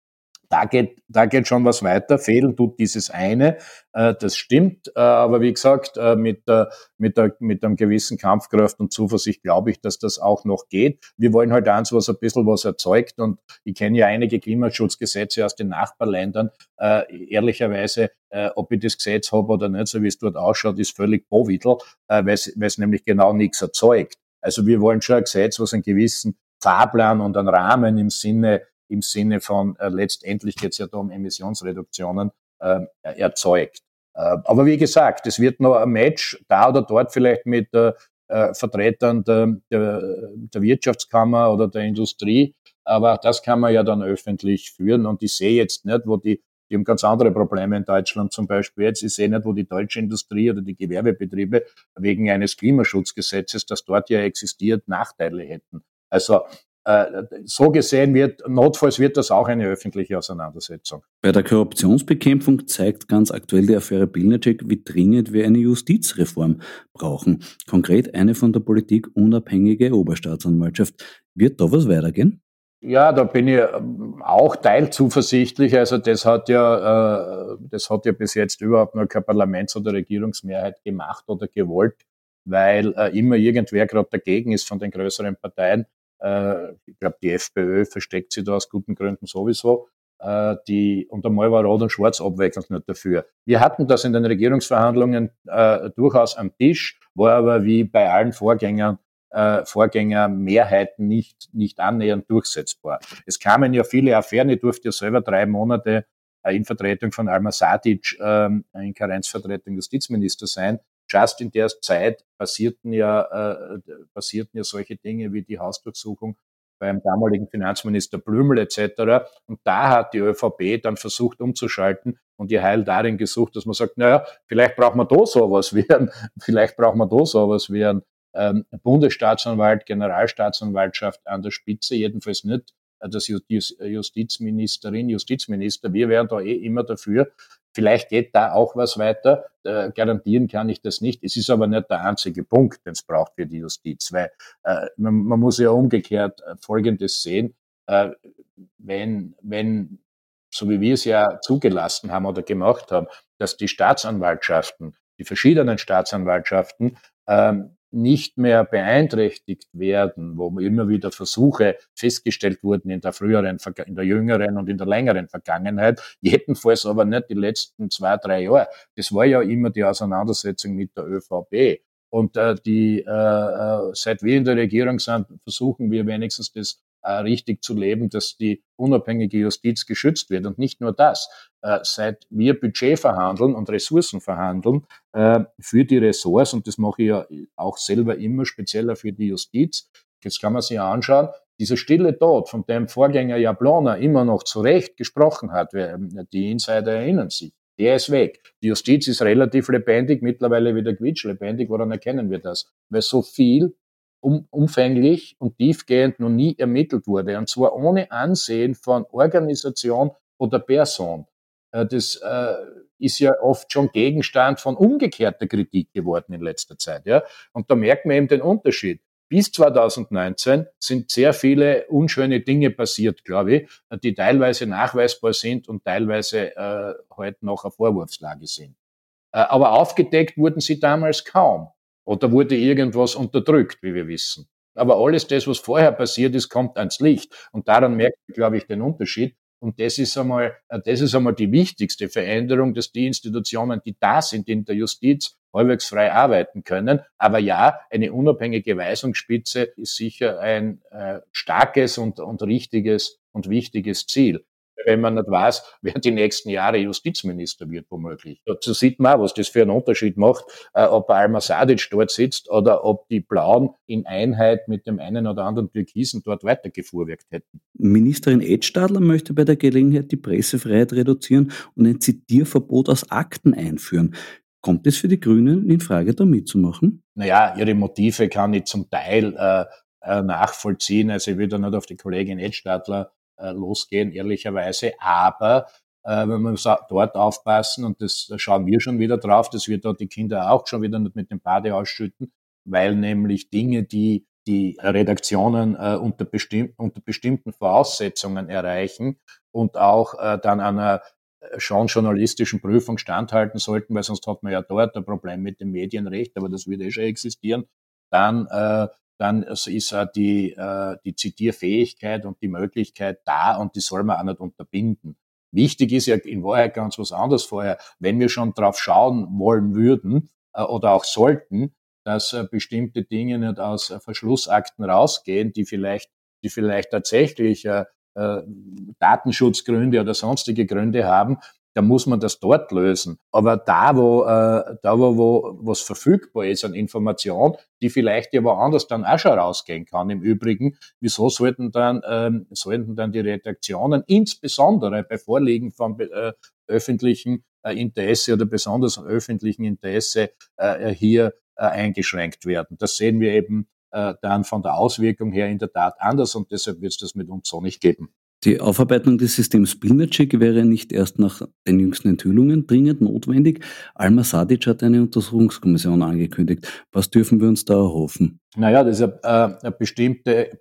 Da geht schon was weiter. Fehlen tut dieses eine, das stimmt. Aber wie gesagt, mit einem gewissen Kampfkraft und Zuversicht glaube ich, dass das auch noch geht. Wir wollen halt eins, was ein bisschen was erzeugt. Und ich kenne ja einige Klimaschutzgesetze aus den Nachbarländern. Ehrlicherweise, ob ich das Gesetz habe oder nicht, so wie es dort ausschaut, ist völlig Bovidel, weil es nämlich genau nichts erzeugt. Also wir wollen schon ein Gesetz, was einen gewissen Fahrplan und einen Rahmen im Sinne von letztendlich geht es ja da um Emissionsreduktionen erzeugt. Aber wie gesagt, es wird noch ein Match da oder dort vielleicht mit Vertretern der Wirtschaftskammer oder der Industrie, aber das kann man ja dann öffentlich führen und ich sehe jetzt nicht, die haben ganz andere Probleme in Deutschland zum Beispiel jetzt. Ich sehe nicht, wo die deutsche Industrie oder die Gewerbebetriebe wegen eines Klimaschutzgesetzes, das dort ja existiert, Nachteile hätten. Also so gesehen notfalls wird das auch eine öffentliche Auseinandersetzung. Bei der Korruptionsbekämpfung zeigt ganz aktuell die Affäre Pilnacek, wie dringend wir eine Justizreform brauchen. Konkret eine von der Politik unabhängige Oberstaatsanwaltschaft. Wird da was weitergehen? Ja, da bin ich auch teilzuversichtlich. Also das hat ja bis jetzt überhaupt noch keine Parlaments- oder Regierungsmehrheit gemacht oder gewollt, weil immer irgendwer gerade dagegen ist von den größeren Parteien. Ich glaube, die FPÖ versteckt sich da aus guten Gründen sowieso. Und einmal war Rot und Schwarz abwechselnd nicht dafür. Wir hatten das in den Regierungsverhandlungen durchaus am Tisch, war aber wie bei allen Vorgängermehrheiten nicht annähernd durchsetzbar. Es kamen ja viele Affären, ich durfte ja selber 3 Monate in Vertretung von Alma Sadic in Karenzvertretung Justizminister sein. Just in der Zeit passierten ja solche Dinge wie die Hausdurchsuchung beim damaligen Finanzminister Blümel etc. Und da hat die ÖVP dann versucht umzuschalten und ihr Heil darin gesucht, dass man sagt, naja, vielleicht braucht man da sowas wie ein Bundesstaatsanwalt, Generalstaatsanwaltschaft an der Spitze, jedenfalls nicht das Justizminister. Wir wären da immer dafür. Vielleicht geht da auch was weiter. Garantieren kann ich das nicht. Es ist aber nicht der einzige Punkt, den es braucht für die Justiz, weil man muss ja umgekehrt Folgendes sehen. Wenn, so wie wir es ja zugelassen haben oder gemacht haben, dass die verschiedenen Staatsanwaltschaften, nicht mehr beeinträchtigt werden, wo immer wieder Versuche festgestellt wurden in der jüngeren und in der längeren Vergangenheit, jedenfalls aber nicht die letzten 2, 3 Jahre. Das war ja immer die Auseinandersetzung mit der ÖVP. Und seit wir in der Regierung sind, versuchen wir wenigstens das richtig zu leben, dass die unabhängige Justiz geschützt wird. Und nicht nur das. Seit wir Budget verhandeln und Ressourcen verhandeln für die Ressorts, und das mache ich ja auch selber immer, spezieller für die Justiz, jetzt kann man sich anschauen, dieser stille Tod, von dem Vorgänger Jablona immer noch zu Recht gesprochen hat, die Insider erinnern sich, der ist weg. Die Justiz ist relativ lebendig, mittlerweile wieder quietschlebendig. Woran erkennen wir das? Weil so viel umfänglich und tiefgehend noch nie ermittelt wurde. Und zwar ohne Ansehen von Organisation oder Person. das ist ja oft schon Gegenstand von umgekehrter Kritik geworden in letzter Zeit. Ja? Und da merkt man eben den Unterschied. Bis 2019 sind sehr viele unschöne Dinge passiert, glaube ich, die teilweise nachweisbar sind und teilweise heute noch eine Vorwurfslage sind. Aber aufgedeckt wurden sie damals kaum. Oder wurde irgendwas unterdrückt, wie wir wissen. Aber alles das, was vorher passiert ist, kommt ans Licht. Und daran merkt man, glaube ich, den Unterschied. Und das ist einmal die wichtigste Veränderung, dass die Institutionen, die da sind in der Justiz, halbwegs frei arbeiten können. Aber ja, eine unabhängige Weisungsspitze ist sicher ein starkes und richtiges und wichtiges Ziel. Wenn man nicht weiß, wer die nächsten Jahre Justizminister wird, womöglich. Dazu sieht man auch, was das für einen Unterschied macht, ob Alma Sadic dort sitzt oder ob die Blauen in Einheit mit dem einen oder anderen Türkisen dort weitergefuhrwerkt hätten. Ministerin Edstadler möchte bei der Gelegenheit die Pressefreiheit reduzieren und ein Zitierverbot aus Akten einführen. Kommt es für die Grünen in Frage, da mitzumachen? Naja, ihre Motive kann ich zum Teil nachvollziehen. Also ich will da nicht auf die Kollegin Edstadler losgehen, ehrlicherweise. Aber wenn wir dort aufpassen, und da schauen wir schon wieder drauf, dass wir da die Kinder auch schon wieder nicht mit dem Bade ausschütten, weil nämlich Dinge, die Redaktionen unter bestimmten Voraussetzungen erreichen und auch dann einer schon journalistischen Prüfung standhalten sollten, weil sonst hat man ja dort ein Problem mit dem Medienrecht, aber das wird schon existieren, dann ist auch die Zitierfähigkeit und die Möglichkeit da und die soll man auch nicht unterbinden. Wichtig ist ja in Wahrheit ganz was anderes vorher. Wenn wir schon drauf schauen wollen würden oder auch sollten, dass bestimmte Dinge nicht aus Verschlussakten rausgehen, die vielleicht tatsächlich Datenschutzgründe oder sonstige Gründe haben, da muss man das dort lösen. Aber da wo was verfügbar ist an Information, die vielleicht ja woanders dann auch schon rausgehen kann im Übrigen, wieso sollten dann die Redaktionen insbesondere bei Vorliegen von öffentlichen Interesse oder besonders öffentlichen Interesse hier eingeschränkt werden? Das sehen wir eben dann von der Auswirkung her in der Tat anders und deshalb wird es das mit uns so nicht geben. Die Aufarbeitung des Systems Pilnacek wäre nicht erst nach den jüngsten Enthüllungen dringend notwendig. Alma Sadic hat eine Untersuchungskommission angekündigt. Was dürfen wir uns da erhoffen? Naja, das ist eine bestimmte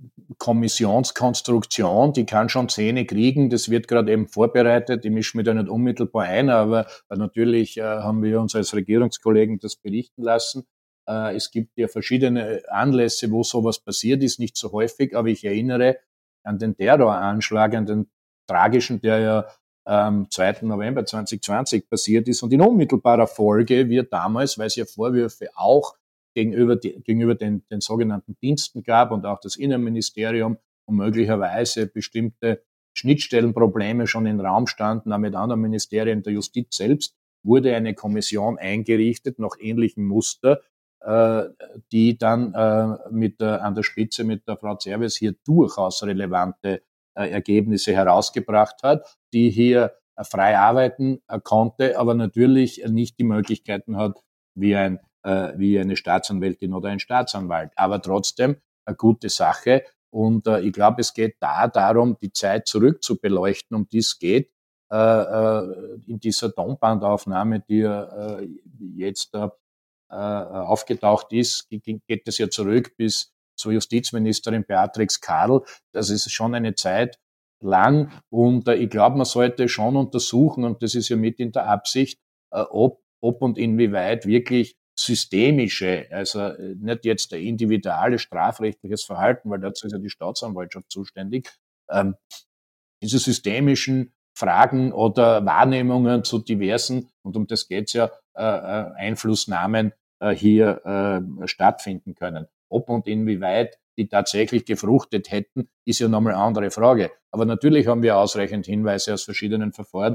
Kommissionskonstruktion, die kann schon Zähne kriegen. Das wird gerade eben vorbereitet. Ich mische mich da nicht unmittelbar ein, aber natürlich haben wir uns als Regierungskollegen das berichten lassen. Es gibt ja verschiedene Anlässe, wo sowas passiert ist, nicht so häufig, aber ich erinnere an den Terroranschlag, an den tragischen, der ja am 2. November 2020 passiert ist und in unmittelbarer Folge wird damals, weil es ja Vorwürfe auch gegenüber den sogenannten Diensten gab und auch das Innenministerium und möglicherweise bestimmte Schnittstellenprobleme schon im Raum standen, auch mit anderen Ministerien der Justiz selbst, wurde eine Kommission eingerichtet nach ähnlichem Muster, die dann an der Spitze mit der Frau Zerwes hier durchaus relevante Ergebnisse herausgebracht hat, die hier frei arbeiten konnte, aber natürlich nicht die Möglichkeiten hat, wie eine Staatsanwältin oder ein Staatsanwalt. Aber trotzdem eine gute Sache. Und ich glaube, es geht darum, die Zeit zurück zu beleuchten, um die es geht. In dieser Tonbandaufnahme, die jetzt aufgetaucht ist, geht es ja zurück bis zur Justizministerin Beatrix Karl. Das ist schon eine Zeit lang. Und ich glaube, man sollte schon untersuchen, und das ist ja mit in der Absicht, ob und inwieweit wirklich systemische, also nicht jetzt der individuelle strafrechtliches Verhalten, weil dazu ist ja die Staatsanwaltschaft zuständig, diese systemischen Fragen oder Wahrnehmungen zu diversen, und um das geht's ja, Einflussnahmen hier stattfinden können. Ob und inwieweit die tatsächlich gefruchtet hätten, ist ja nochmal eine andere Frage. Aber natürlich haben wir ausreichend Hinweise aus verschiedenen Verfahren,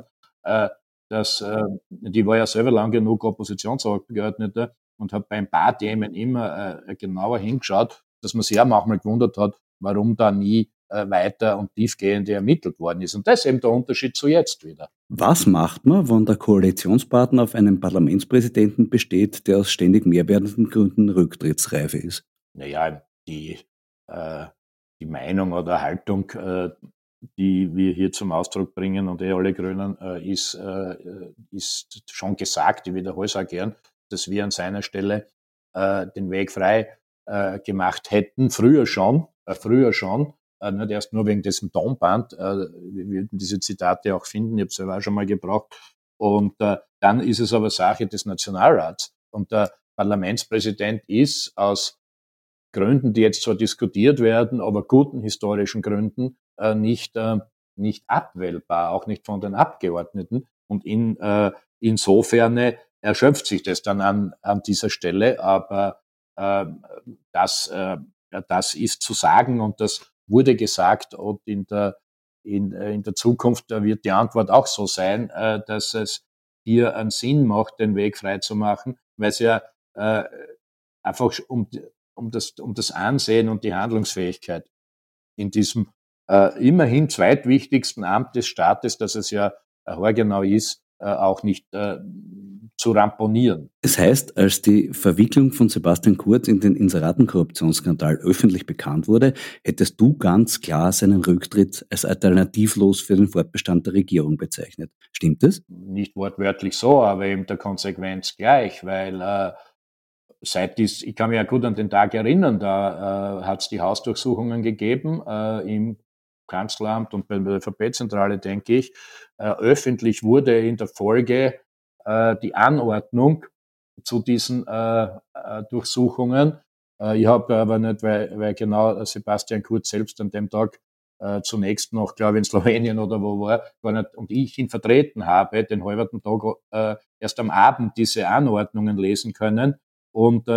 die war ja selber lang genug Oppositionsabgeordnete und hat bei ein paar Themen immer genauer hingeschaut, dass man sich auch manchmal gewundert hat, warum da nie weiter und tiefgehend ermittelt worden ist. Und das ist eben der Unterschied zu jetzt wieder. Was macht man, wenn der Koalitionspartner auf einen Parlamentspräsidenten besteht, der aus ständig mehr werdenden Gründen rücktrittsreif ist? Naja, die Meinung oder Haltung die wir hier zum Ausdruck bringen und alle Grünen, ist schon gesagt, ich wiederhole es auch gern, dass wir an seiner Stelle den Weg frei gemacht hätten, früher schon, nicht erst nur wegen diesem Tonband, wir würden diese Zitate auch finden, ich habe es ja auch schon mal gebraucht, und dann ist es aber Sache des Nationalrats. Und der Parlamentspräsident ist aus Gründen, die jetzt zwar diskutiert werden, aber guten historischen Gründen nicht abwählbar, auch nicht von den Abgeordneten. Und insofern erschöpft sich das dann an dieser Stelle. Aber das ist zu sagen und das wurde gesagt, und in der Zukunft wird die Antwort auch so sein, dass es hier einen Sinn macht, den Weg frei zu machen, weil es ja einfach um das Ansehen und die Handlungsfähigkeit in diesem immerhin zweitwichtigsten Amt des Staates, das es ja haargenau ist, auch nicht zu ramponieren. Das heißt, als die Verwicklung von Sebastian Kurz in den Inseratenkorruptionsskandal öffentlich bekannt wurde, hättest du ganz klar seinen Rücktritt als alternativlos für den Fortbestand der Regierung bezeichnet. Stimmt das? Nicht wortwörtlich so, aber eben der Konsequenz gleich, weil ich kann mich ja gut an den Tag erinnern, da hat es die Hausdurchsuchungen gegeben im Kanzleramt und bei der ÖVP-Zentrale, denke ich. Öffentlich wurde in der Folge die Anordnung zu diesen Durchsuchungen. Ich habe aber nicht, weil genau Sebastian Kurz selbst an dem Tag zunächst noch, glaube ich, in Slowenien oder wo war nicht, und ich ihn vertreten habe, den halben Tag erst am Abend diese Anordnungen lesen können. Und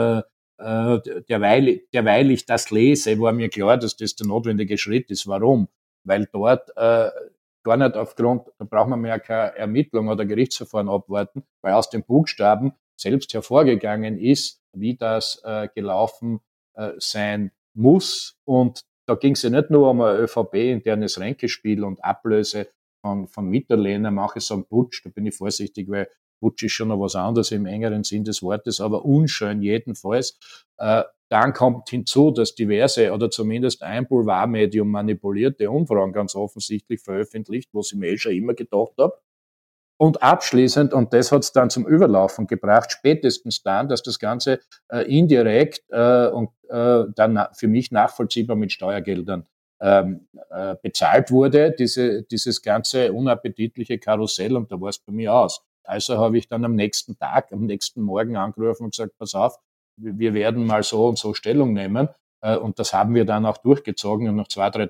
derweil ich das lese, war mir klar, dass das der notwendige Schritt ist. Warum? Weil dort gar nicht aufgrund, da braucht man mehr keine Ermittlung oder Gerichtsverfahren abwarten, weil aus den Buchstaben selbst hervorgegangen ist, wie das gelaufen sein muss. Und da ging es ja nicht nur um ein ÖVP-internes Ränkespiel und Ablöse von Mitterlehner, manche sagen Putsch, da bin ich vorsichtig, weil Putsch ist schon noch was anderes im engeren Sinn des Wortes, aber unschön jedenfalls. Dann kommt hinzu, dass diverse oder zumindest ein Boulevardmedium manipulierte Umfragen ganz offensichtlich veröffentlicht, was ich mir schon immer gedacht habe. Und abschließend, und das hat es dann zum Überlaufen gebracht, spätestens dann, dass das Ganze indirekt und dann für mich nachvollziehbar mit Steuergeldern bezahlt wurde, dieses ganze unappetitliche Karussell, und da war es bei mir aus. Also habe ich dann am nächsten Morgen angerufen und gesagt, pass auf, wir werden mal so und so Stellung nehmen. Und das haben wir dann auch durchgezogen. Und nach 2-3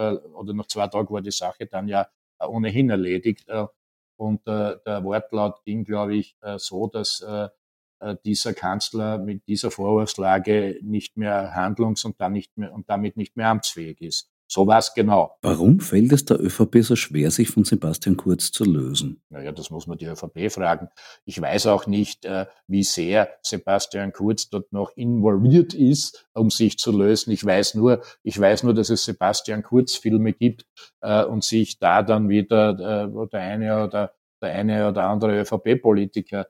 Tagen war die Sache dann ja ohnehin erledigt. Und der Wortlaut ging, glaube ich, so, dass dieser Kanzler mit dieser Vorwurfslage nicht mehr handlungs- und damit nicht mehr amtsfähig ist. So war es genau. Warum fällt es der ÖVP so schwer, sich von Sebastian Kurz zu lösen? Naja, das muss man die ÖVP fragen. Ich weiß auch nicht, wie sehr Sebastian Kurz dort noch involviert ist, um sich zu lösen. Ich weiß nur, dass es Sebastian Kurz-Filme gibt und sich da dann wieder der eine oder andere ÖVP-Politiker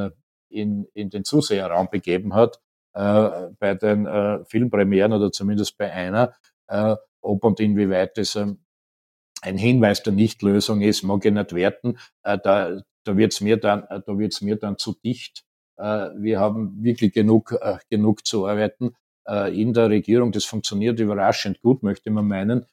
in den Zuseherraum begeben hat, bei den Filmpremieren oder zumindest bei einer. Ob und inwieweit das ein Hinweis der Nichtlösung ist, mag ich nicht werten. Da wird's mir dann zu dicht. Wir haben wirklich genug zu arbeiten in der Regierung. Das funktioniert überraschend gut, möchte man meinen.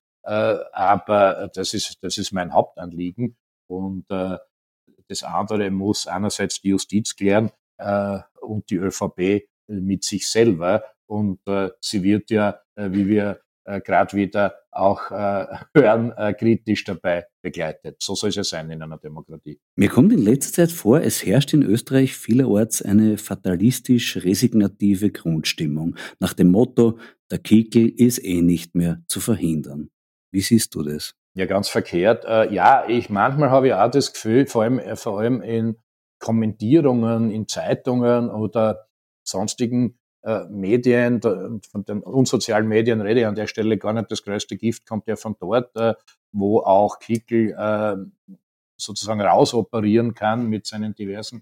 Aber das ist mein Hauptanliegen. Und das andere muss einerseits die Justiz klären und die ÖVP mit sich selber. Und sie wird ja, wie wir gerade wieder auch hören, kritisch dabei begleitet. So soll es ja sein in einer Demokratie. Mir kommt in letzter Zeit vor, es herrscht in Österreich vielerorts eine fatalistisch-resignative Grundstimmung nach dem Motto, der Kickel ist eh nicht mehr zu verhindern. Wie siehst du das? Ja, ganz verkehrt. Manchmal habe ich auch das Gefühl, vor allem in Kommentierungen, in Zeitungen oder sonstigen Medien, von den unsozialen Medien rede ich an der Stelle gar nicht, das größte Gift kommt ja von dort, wo auch Kickel sozusagen rausoperieren kann mit seinen diversen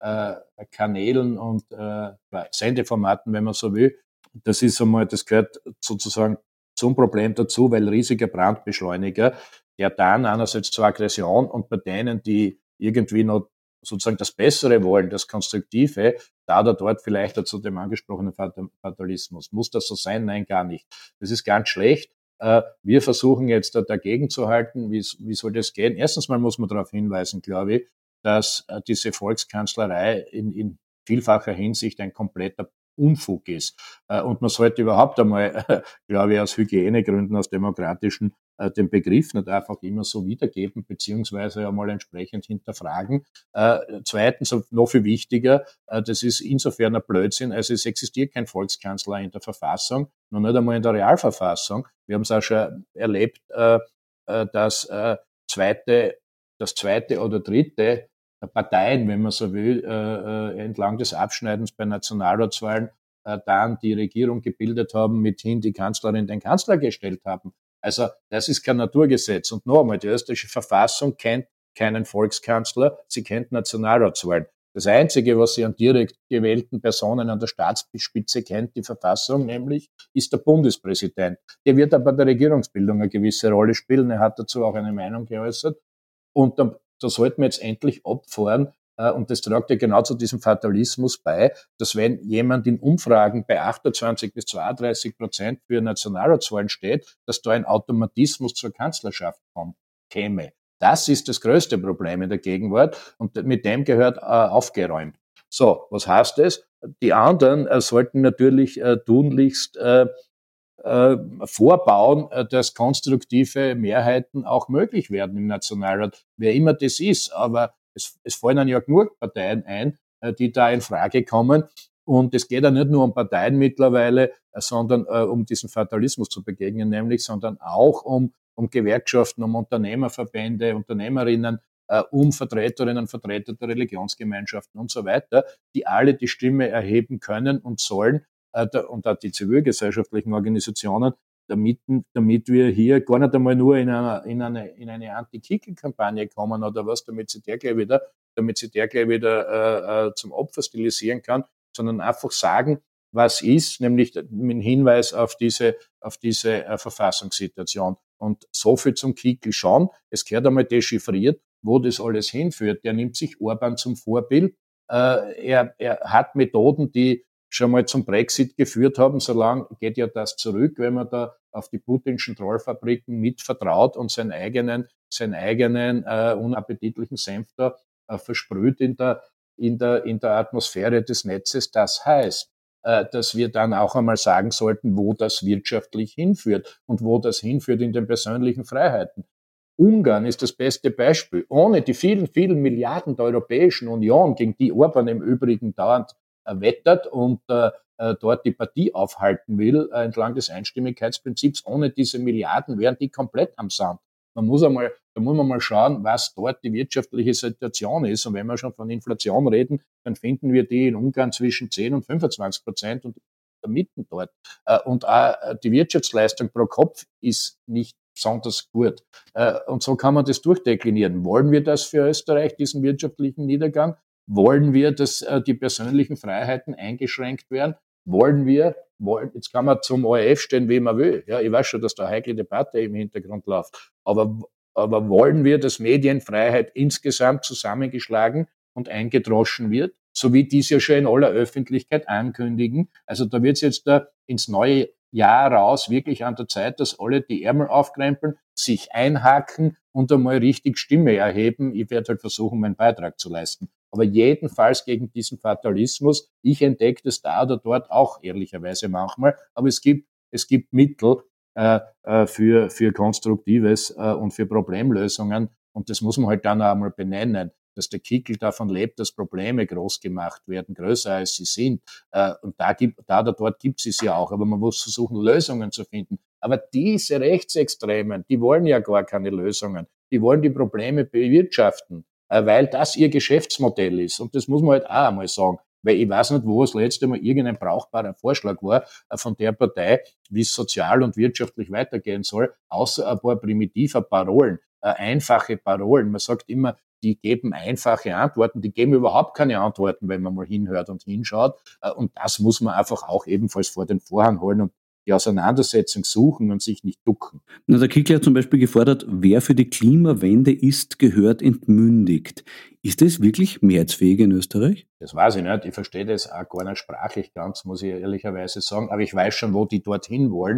Kanälen und Sendeformaten, wenn man so will. Das gehört sozusagen zum Problem dazu, weil riesiger Brandbeschleuniger. der dann einerseits zur Aggression und bei denen, die irgendwie noch sozusagen das Bessere wollen, das Konstruktive, da oder dort vielleicht zu dem angesprochenen Fatalismus. Muss das so sein? Nein, gar nicht. Das ist ganz schlecht. Wir versuchen jetzt dagegen zu halten. Wie soll das gehen? Erstens mal muss man darauf hinweisen, glaube ich, dass diese Volkskanzlerei in vielfacher Hinsicht ein kompletter Unfug ist. Und man sollte überhaupt einmal, glaube ich, aus Hygienegründen, aus demokratischen, den Begriff nicht einfach immer so wiedergeben, beziehungsweise einmal entsprechend hinterfragen. Zweitens, und noch viel wichtiger, das ist insofern ein Blödsinn, also es existiert kein Volkskanzler in der Verfassung, noch nicht einmal in der Realverfassung. Wir haben es auch schon erlebt, dass das zweite oder dritte Parteien, wenn man so will, entlang des Abschneidens bei Nationalratswahlen dann die Regierung gebildet haben, mithin die Kanzlerin den Kanzler gestellt haben. Also das ist kein Naturgesetz. Und noch einmal, die österreichische Verfassung kennt keinen Volkskanzler, sie kennt Nationalratswahlen. Das Einzige, was sie an direkt gewählten Personen an der Staatsspitze kennt, die Verfassung nämlich, ist der Bundespräsident. Der wird aber bei der Regierungsbildung eine gewisse Rolle spielen. Er hat dazu auch eine Meinung geäußert. Und da sollten wir jetzt endlich abfahren, und das trägt ja genau zu diesem Fatalismus bei, dass wenn jemand in Umfragen bei 28 bis 32% für Nationalratswahlen steht, dass da ein Automatismus zur Kanzlerschaft käme. Das ist das größte Problem in der Gegenwart und mit dem gehört aufgeräumt. So, was heißt das? Die anderen sollten natürlich tunlichst vorbauen, dass konstruktive Mehrheiten auch möglich werden im Nationalrat, wer immer das ist. Aber es fallen dann ja genug Parteien ein, die da in Frage kommen. Und es geht ja nicht nur um Parteien mittlerweile, sondern um diesen Fatalismus zu begegnen, nämlich, sondern auch um Gewerkschaften, um Unternehmerverbände, Unternehmerinnen, um Vertreterinnen und Vertreter der Religionsgemeinschaften und so weiter, die alle die Stimme erheben können und sollen, und auch die zivilgesellschaftlichen Organisationen, damit wir hier gar nicht einmal nur in eine Anti-Kickel-Kampagne kommen oder was, damit sie der gleich wieder zum Opfer stilisieren kann, sondern einfach sagen, was ist, nämlich mit Hinweis auf diese Verfassungssituation. Und so viel zum Kickel schon. Es gehört einmal dechiffriert, wo das alles hinführt. Der nimmt sich Orban zum Vorbild. Er hat Methoden, die schon mal zum Brexit geführt haben. So lange geht ja das zurück, wenn man da auf die putinschen Trollfabriken mit vertraut und seinen eigenen unappetitlichen Senf da versprüht in der Atmosphäre des Netzes. Das heißt, dass wir dann auch einmal sagen sollten, wo das wirtschaftlich hinführt und wo das hinführt in den persönlichen Freiheiten. Ungarn ist das beste Beispiel. Ohne die vielen, vielen Milliarden der Europäischen Union, gegen die Orban im Übrigen dauernd wettert und dort die Partie aufhalten will, entlang des Einstimmigkeitsprinzips, ohne diese Milliarden wären die komplett am Sand. Da muss man mal schauen, was dort die wirtschaftliche Situation ist. Und wenn wir schon von Inflation reden, dann finden wir die in Ungarn zwischen 10 und 25% und der Mitten dort. Und auch die Wirtschaftsleistung pro Kopf ist nicht besonders gut. Und so kann man das durchdeklinieren. Wollen wir das für Österreich, diesen wirtschaftlichen Niedergang? Wollen wir, dass die persönlichen Freiheiten eingeschränkt werden? Jetzt kann man zum ORF stehen, wie man will. Ja, ich weiß schon, dass da eine heikle Debatte im Hintergrund läuft. Aber wollen wir, dass Medienfreiheit insgesamt zusammengeschlagen und eingedroschen wird, so wie dies ja schon in aller Öffentlichkeit ankündigen? Also da wird es jetzt ins neue Jahr raus wirklich an der Zeit, dass alle die Ärmel aufkrempeln, sich einhaken und einmal richtig Stimme erheben. Ich werde halt versuchen, meinen Beitrag zu leisten. Aber jedenfalls gegen diesen Fatalismus. Ich entdecke das da oder dort auch ehrlicherweise manchmal. Aber es gibt Mittel für Konstruktives und für Problemlösungen. Und das muss man halt dann auch einmal benennen, dass der Kickel davon lebt, dass Probleme groß gemacht werden, größer als sie sind. Und da oder dort gibt es ja auch. Aber man muss versuchen, Lösungen zu finden. Aber diese Rechtsextremen, die wollen ja gar keine Lösungen. Die wollen die Probleme bewirtschaften, weil das ihr Geschäftsmodell ist. Und das muss man halt auch einmal sagen. Weil ich weiß nicht, wo das letzte Mal irgendein brauchbarer Vorschlag war von der Partei, wie es sozial und wirtschaftlich weitergehen soll, außer ein paar primitive Parolen, einfache Parolen. Man sagt immer, die geben einfache Antworten, die geben überhaupt keine Antworten, wenn man mal hinhört und hinschaut. Und das muss man einfach auch ebenfalls vor den Vorhang holen. Und die Auseinandersetzung suchen und sich nicht ducken. Na, der Kickl hat zum Beispiel gefordert, wer für die Klimawende ist, gehört entmündigt. Ist das wirklich mehrheitsfähig in Österreich? Das weiß ich nicht. Ich verstehe das auch gar nicht sprachlich ganz, muss ich ehrlicherweise sagen. Aber ich weiß schon, wo die dorthin wollen.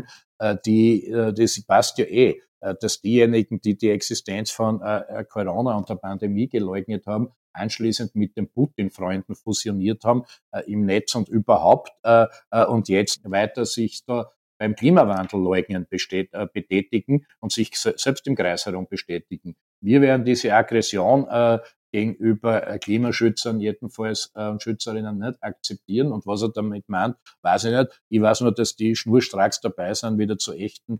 Das passt ja dass diejenigen, die die Existenz von Corona und der Pandemie geleugnet haben, anschließend mit den Putin-Freunden fusioniert haben im Netz und überhaupt und jetzt weiter sich da beim Klimawandel leugnen betätigen und sich selbst im Kreis herum bestätigen. Wir werden diese Aggression gegenüber Klimaschützern jedenfalls und Schützerinnen nicht akzeptieren. Und was er damit meint, weiß ich nicht. Ich weiß nur, dass die schnurstracks dabei sind, wieder zu echten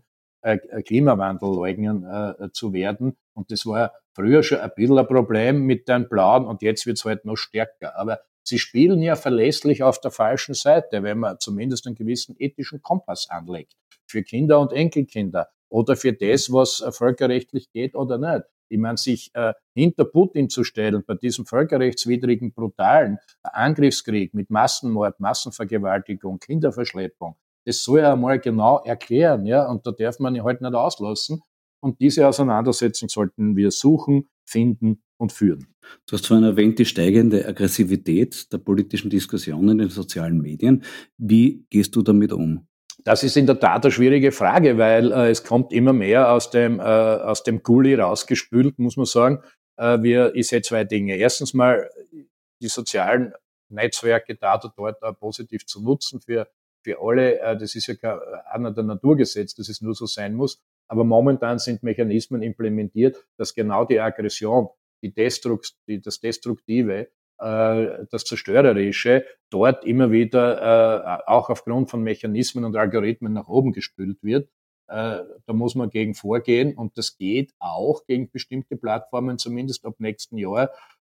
Klimawandelleugnern zu werden. Und das war früher schon ein bisschen ein Problem mit den Blauen und jetzt wird es halt noch stärker. Aber sie spielen ja verlässlich auf der falschen Seite, wenn man zumindest einen gewissen ethischen Kompass anlegt. Für Kinder und Enkelkinder oder für das, was völkerrechtlich geht oder nicht. Ich meine, sich hinter Putin zu stellen bei diesem völkerrechtswidrigen, brutalen Angriffskrieg mit Massenmord, Massenvergewaltigung, Kinderverschleppung, das soll er einmal genau erklären, ja, und da darf man ihn halt nicht auslassen. Und diese Auseinandersetzung sollten wir suchen, finden und führen. Du hast vorhin erwähnt, die steigende Aggressivität der politischen Diskussion in den sozialen Medien. Wie gehst du damit um? Das ist in der Tat eine schwierige Frage, weil es kommt immer mehr aus dem Gully rausgespült, muss man sagen. Ich sehe zwei Dinge. Erstens mal die sozialen Netzwerke da oder dort auch positiv zu nutzen für alle. Das ist ja einer der Naturgesetze, dass es nur so sein muss. Aber momentan sind Mechanismen implementiert, dass genau die Aggression, das Destruktive, das Zerstörerische dort immer wieder auch aufgrund von Mechanismen und Algorithmen nach oben gespült wird. Da muss man gegen vorgehen und das geht auch gegen bestimmte Plattformen, zumindest ab nächsten Jahr.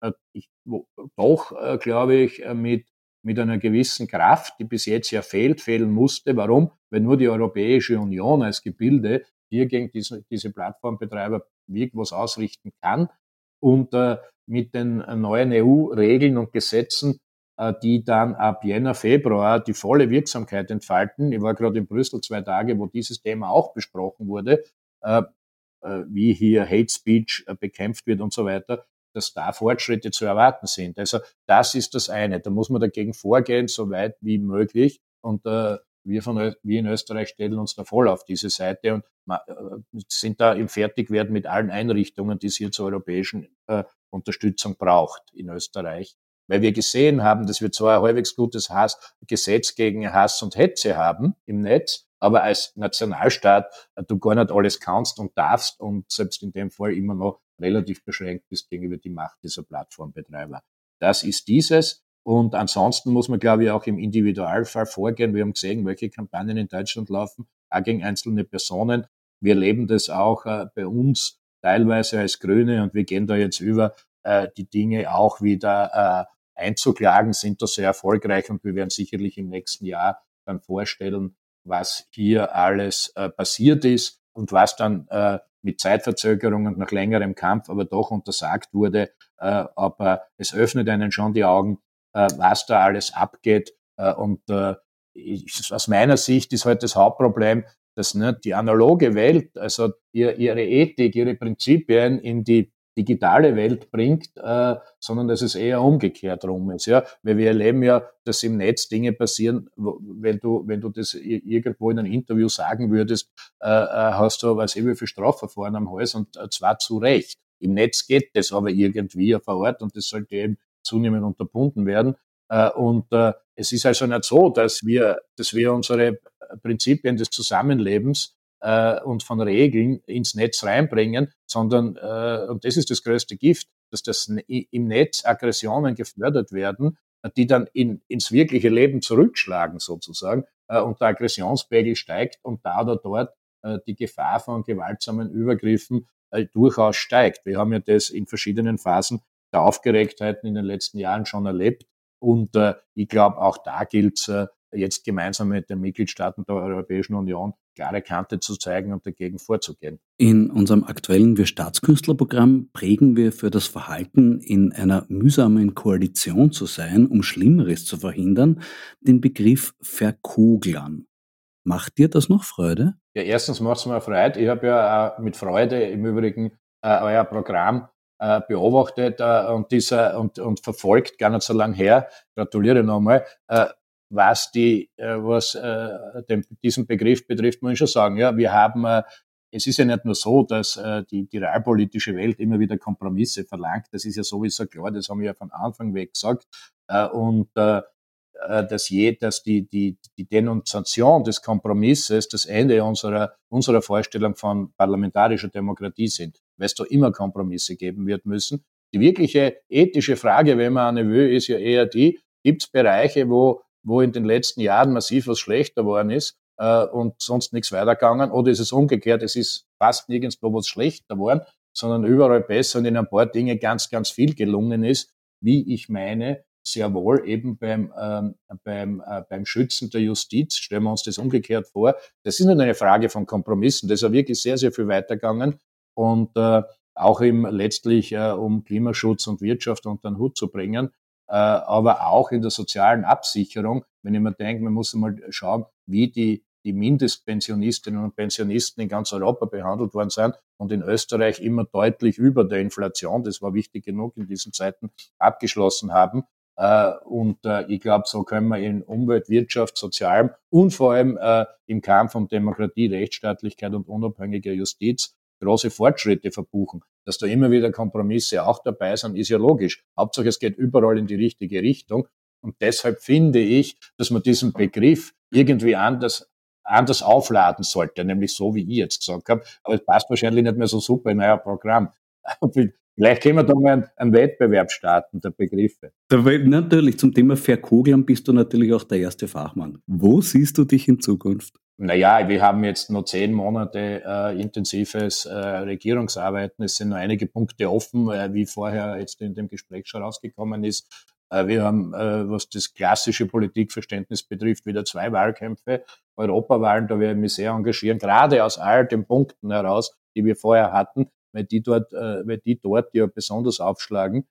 Glaube ich, mit einer gewissen Kraft, die bis jetzt ja fehlen musste. Warum? Weil nur die Europäische Union als Gebilde hier gegen diese Plattformbetreiber wirklich was ausrichten kann. Und mit den neuen EU-Regeln und Gesetzen, die dann ab Jänner, Februar die volle Wirksamkeit entfalten. Ich war gerade in Brüssel 2 Tage, wo dieses Thema auch besprochen wurde, wie hier Hate Speech bekämpft wird und so weiter, dass da Fortschritte zu erwarten sind. Also das ist das eine. Da muss man dagegen vorgehen, so weit wie möglich. Und wir in Österreich stellen uns da voll auf diese Seite und sind da im Fertigwerden mit allen Einrichtungen, die es hier zur europäischen Unterstützung braucht in Österreich. Weil wir gesehen haben, dass wir zwar ein halbwegs gutes Gesetz gegen Hass und Hetze haben im Netz, aber als Nationalstaat du gar nicht alles kannst und darfst und selbst in dem Fall immer noch relativ beschränkt bist gegenüber die Macht dieser Plattformbetreiber. Das ist dieses. Und ansonsten muss man, glaube ich, auch im Individualfall vorgehen. Wir haben gesehen, welche Kampagnen in Deutschland laufen, auch gegen einzelne Personen. Wir erleben das auch bei uns teilweise als Grüne und wir gehen da jetzt über, die Dinge auch wieder einzuklagen, sind da sehr erfolgreich und wir werden sicherlich im nächsten Jahr dann vorstellen, was hier alles passiert ist und was dann mit Zeitverzögerung und nach längerem Kampf aber doch untersagt wurde. Aber es öffnet einen schon die Augen, was da alles abgeht. Aus meiner Sicht ist halt das Hauptproblem, dass die analoge Welt, also ihre Ethik, ihre Prinzipien in die digitale Welt bringt, sondern dass es eher umgekehrt rum ist. Ja? Weil wir erleben ja, dass im Netz Dinge passieren, wenn du das irgendwo in einem Interview sagen würdest, hast du, weiß ich, wie viel Strafverfahren am Hals und zwar zu Recht. Im Netz geht das aber irgendwie vor Ort und das sollte eben zunehmend unterbunden werden. Es ist also nicht so, dass wir unsere Prinzipien des Zusammenlebens und von Regeln ins Netz reinbringen, sondern, und das ist das größte Gift, dass im Netz Aggressionen gefördert werden, die dann ins wirkliche Leben zurückschlagen sozusagen und der Aggressionspegel steigt und da oder dort die Gefahr von gewaltsamen Übergriffen durchaus steigt. Wir haben ja das in verschiedenen Phasen der Aufgeregtheiten in den letzten Jahren schon erlebt. Und ich glaube, auch da gilt es jetzt gemeinsam mit den Mitgliedstaaten der Europäischen Union klare Kante zu zeigen und dagegen vorzugehen. In unserem aktuellen Wir Staatskünstlerprogramm prägen wir für das Verhalten, in einer mühsamen Koalition zu sein, um Schlimmeres zu verhindern, den Begriff Verkoglern. Macht dir das noch Freude? Ja, erstens macht es mir Freude. Ich habe ja auch mit Freude im Übrigen euer Programm beobachtet und verfolgt, gar nicht so lange her. Gratuliere nochmal. Was diesen Begriff betrifft, muss ich schon sagen, ja, wir haben, es ist ja nicht nur so, dass die realpolitische Welt immer wieder Kompromisse verlangt. Das ist ja sowieso klar, das haben wir ja von Anfang weg gesagt. Dass die Denunziation des Kompromisses das Ende unserer Vorstellung von parlamentarischer Demokratie sind, weil es da immer Kompromisse geben wird müssen. Die wirkliche ethische Frage, wenn man eine will, ist ja eher die, gibt es Bereiche, wo in den letzten Jahren massiv was schlechter geworden ist und sonst nichts weitergegangen, oder ist es umgekehrt, es ist fast nirgendwo was schlechter geworden, sondern überall besser und in ein paar Dinge ganz, ganz viel gelungen ist, wie ich meine, sehr wohl eben beim Schützen der Justiz. Stellen wir uns das umgekehrt vor. Das ist nicht eine Frage von Kompromissen. Das ist ja wirklich sehr, sehr viel weitergegangen und auch letztlich um Klimaschutz und Wirtschaft unter den Hut zu bringen, aber auch in der sozialen Absicherung. Wenn ich mir denke, man muss mal schauen, wie die Mindestpensionistinnen und Pensionisten in ganz Europa behandelt worden sind und in Österreich immer deutlich über der Inflation, das war wichtig genug in diesen Zeiten, abgeschlossen haben. Ich glaube, so können wir in Umwelt, Wirtschaft, Sozialem und vor allem im Kampf um Demokratie, Rechtsstaatlichkeit und unabhängige Justiz große Fortschritte verbuchen. Dass da immer wieder Kompromisse auch dabei sind, ist ja logisch. Hauptsache, es geht überall in die richtige Richtung. Und deshalb finde ich, dass man diesen Begriff irgendwie anders aufladen sollte, nämlich so, wie ich jetzt gesagt habe. Aber es passt wahrscheinlich nicht mehr so super in euer Programm. Vielleicht können wir da mal einen Wettbewerb starten, der Begriffe. Natürlich, zum Thema Verkogeln bist du natürlich auch der erste Fachmann. Wo siehst du dich in Zukunft? Naja, wir haben jetzt noch 10 Monate intensives Regierungsarbeiten. Es sind noch einige Punkte offen, wie vorher jetzt in dem Gespräch schon rausgekommen ist. Wir haben, was das klassische Politikverständnis betrifft, wieder 2 Wahlkämpfe. Europawahlen, da werde ich mich sehr engagieren, gerade aus all den Punkten heraus, die wir vorher hatten, weil die dort ja besonders aufschlagen.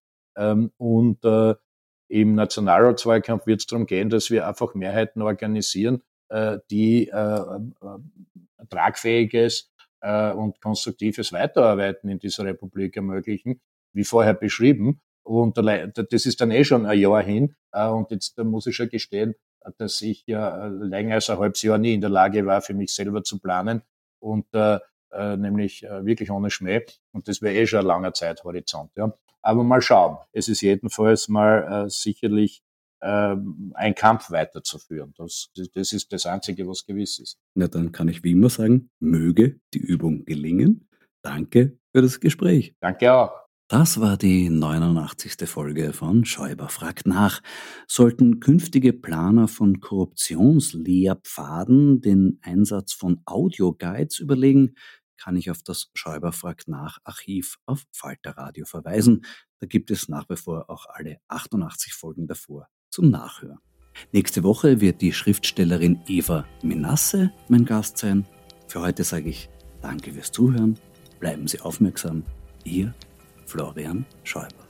Im Nationalratswahlkampf wird es darum gehen, dass wir einfach Mehrheiten organisieren, die tragfähiges und konstruktives Weiterarbeiten in dieser Republik ermöglichen, wie vorher beschrieben. Und das ist dann schon ein Jahr hin. Und jetzt da muss ich schon gestehen, dass ich ja länger als ein halbes Jahr nie in der Lage war, für mich selber zu planen. Und nämlich wirklich ohne Schmäh. Und das wäre schon ein langer Zeithorizont. Ja. Aber mal schauen. Es ist jedenfalls mal sicherlich ein Kampf weiterzuführen. Das ist das Einzige, was gewiss ist. Na, dann kann ich wie immer sagen, möge die Übung gelingen. Danke für das Gespräch. Danke auch. Das war die 89. Folge von Schäuber fragt nach. Sollten künftige Planer von Korruptionslehrpfaden den Einsatz von Audioguides überlegen, kann ich auf das Schäuber fragt nach Archiv auf Falter Radio verweisen. Da gibt es nach wie vor auch alle 88 Folgen davor zum Nachhören. Nächste Woche wird die Schriftstellerin Eva Menasse mein Gast sein. Für heute sage ich Danke fürs Zuhören. Bleiben Sie aufmerksam. Ihr Florian Schäuber.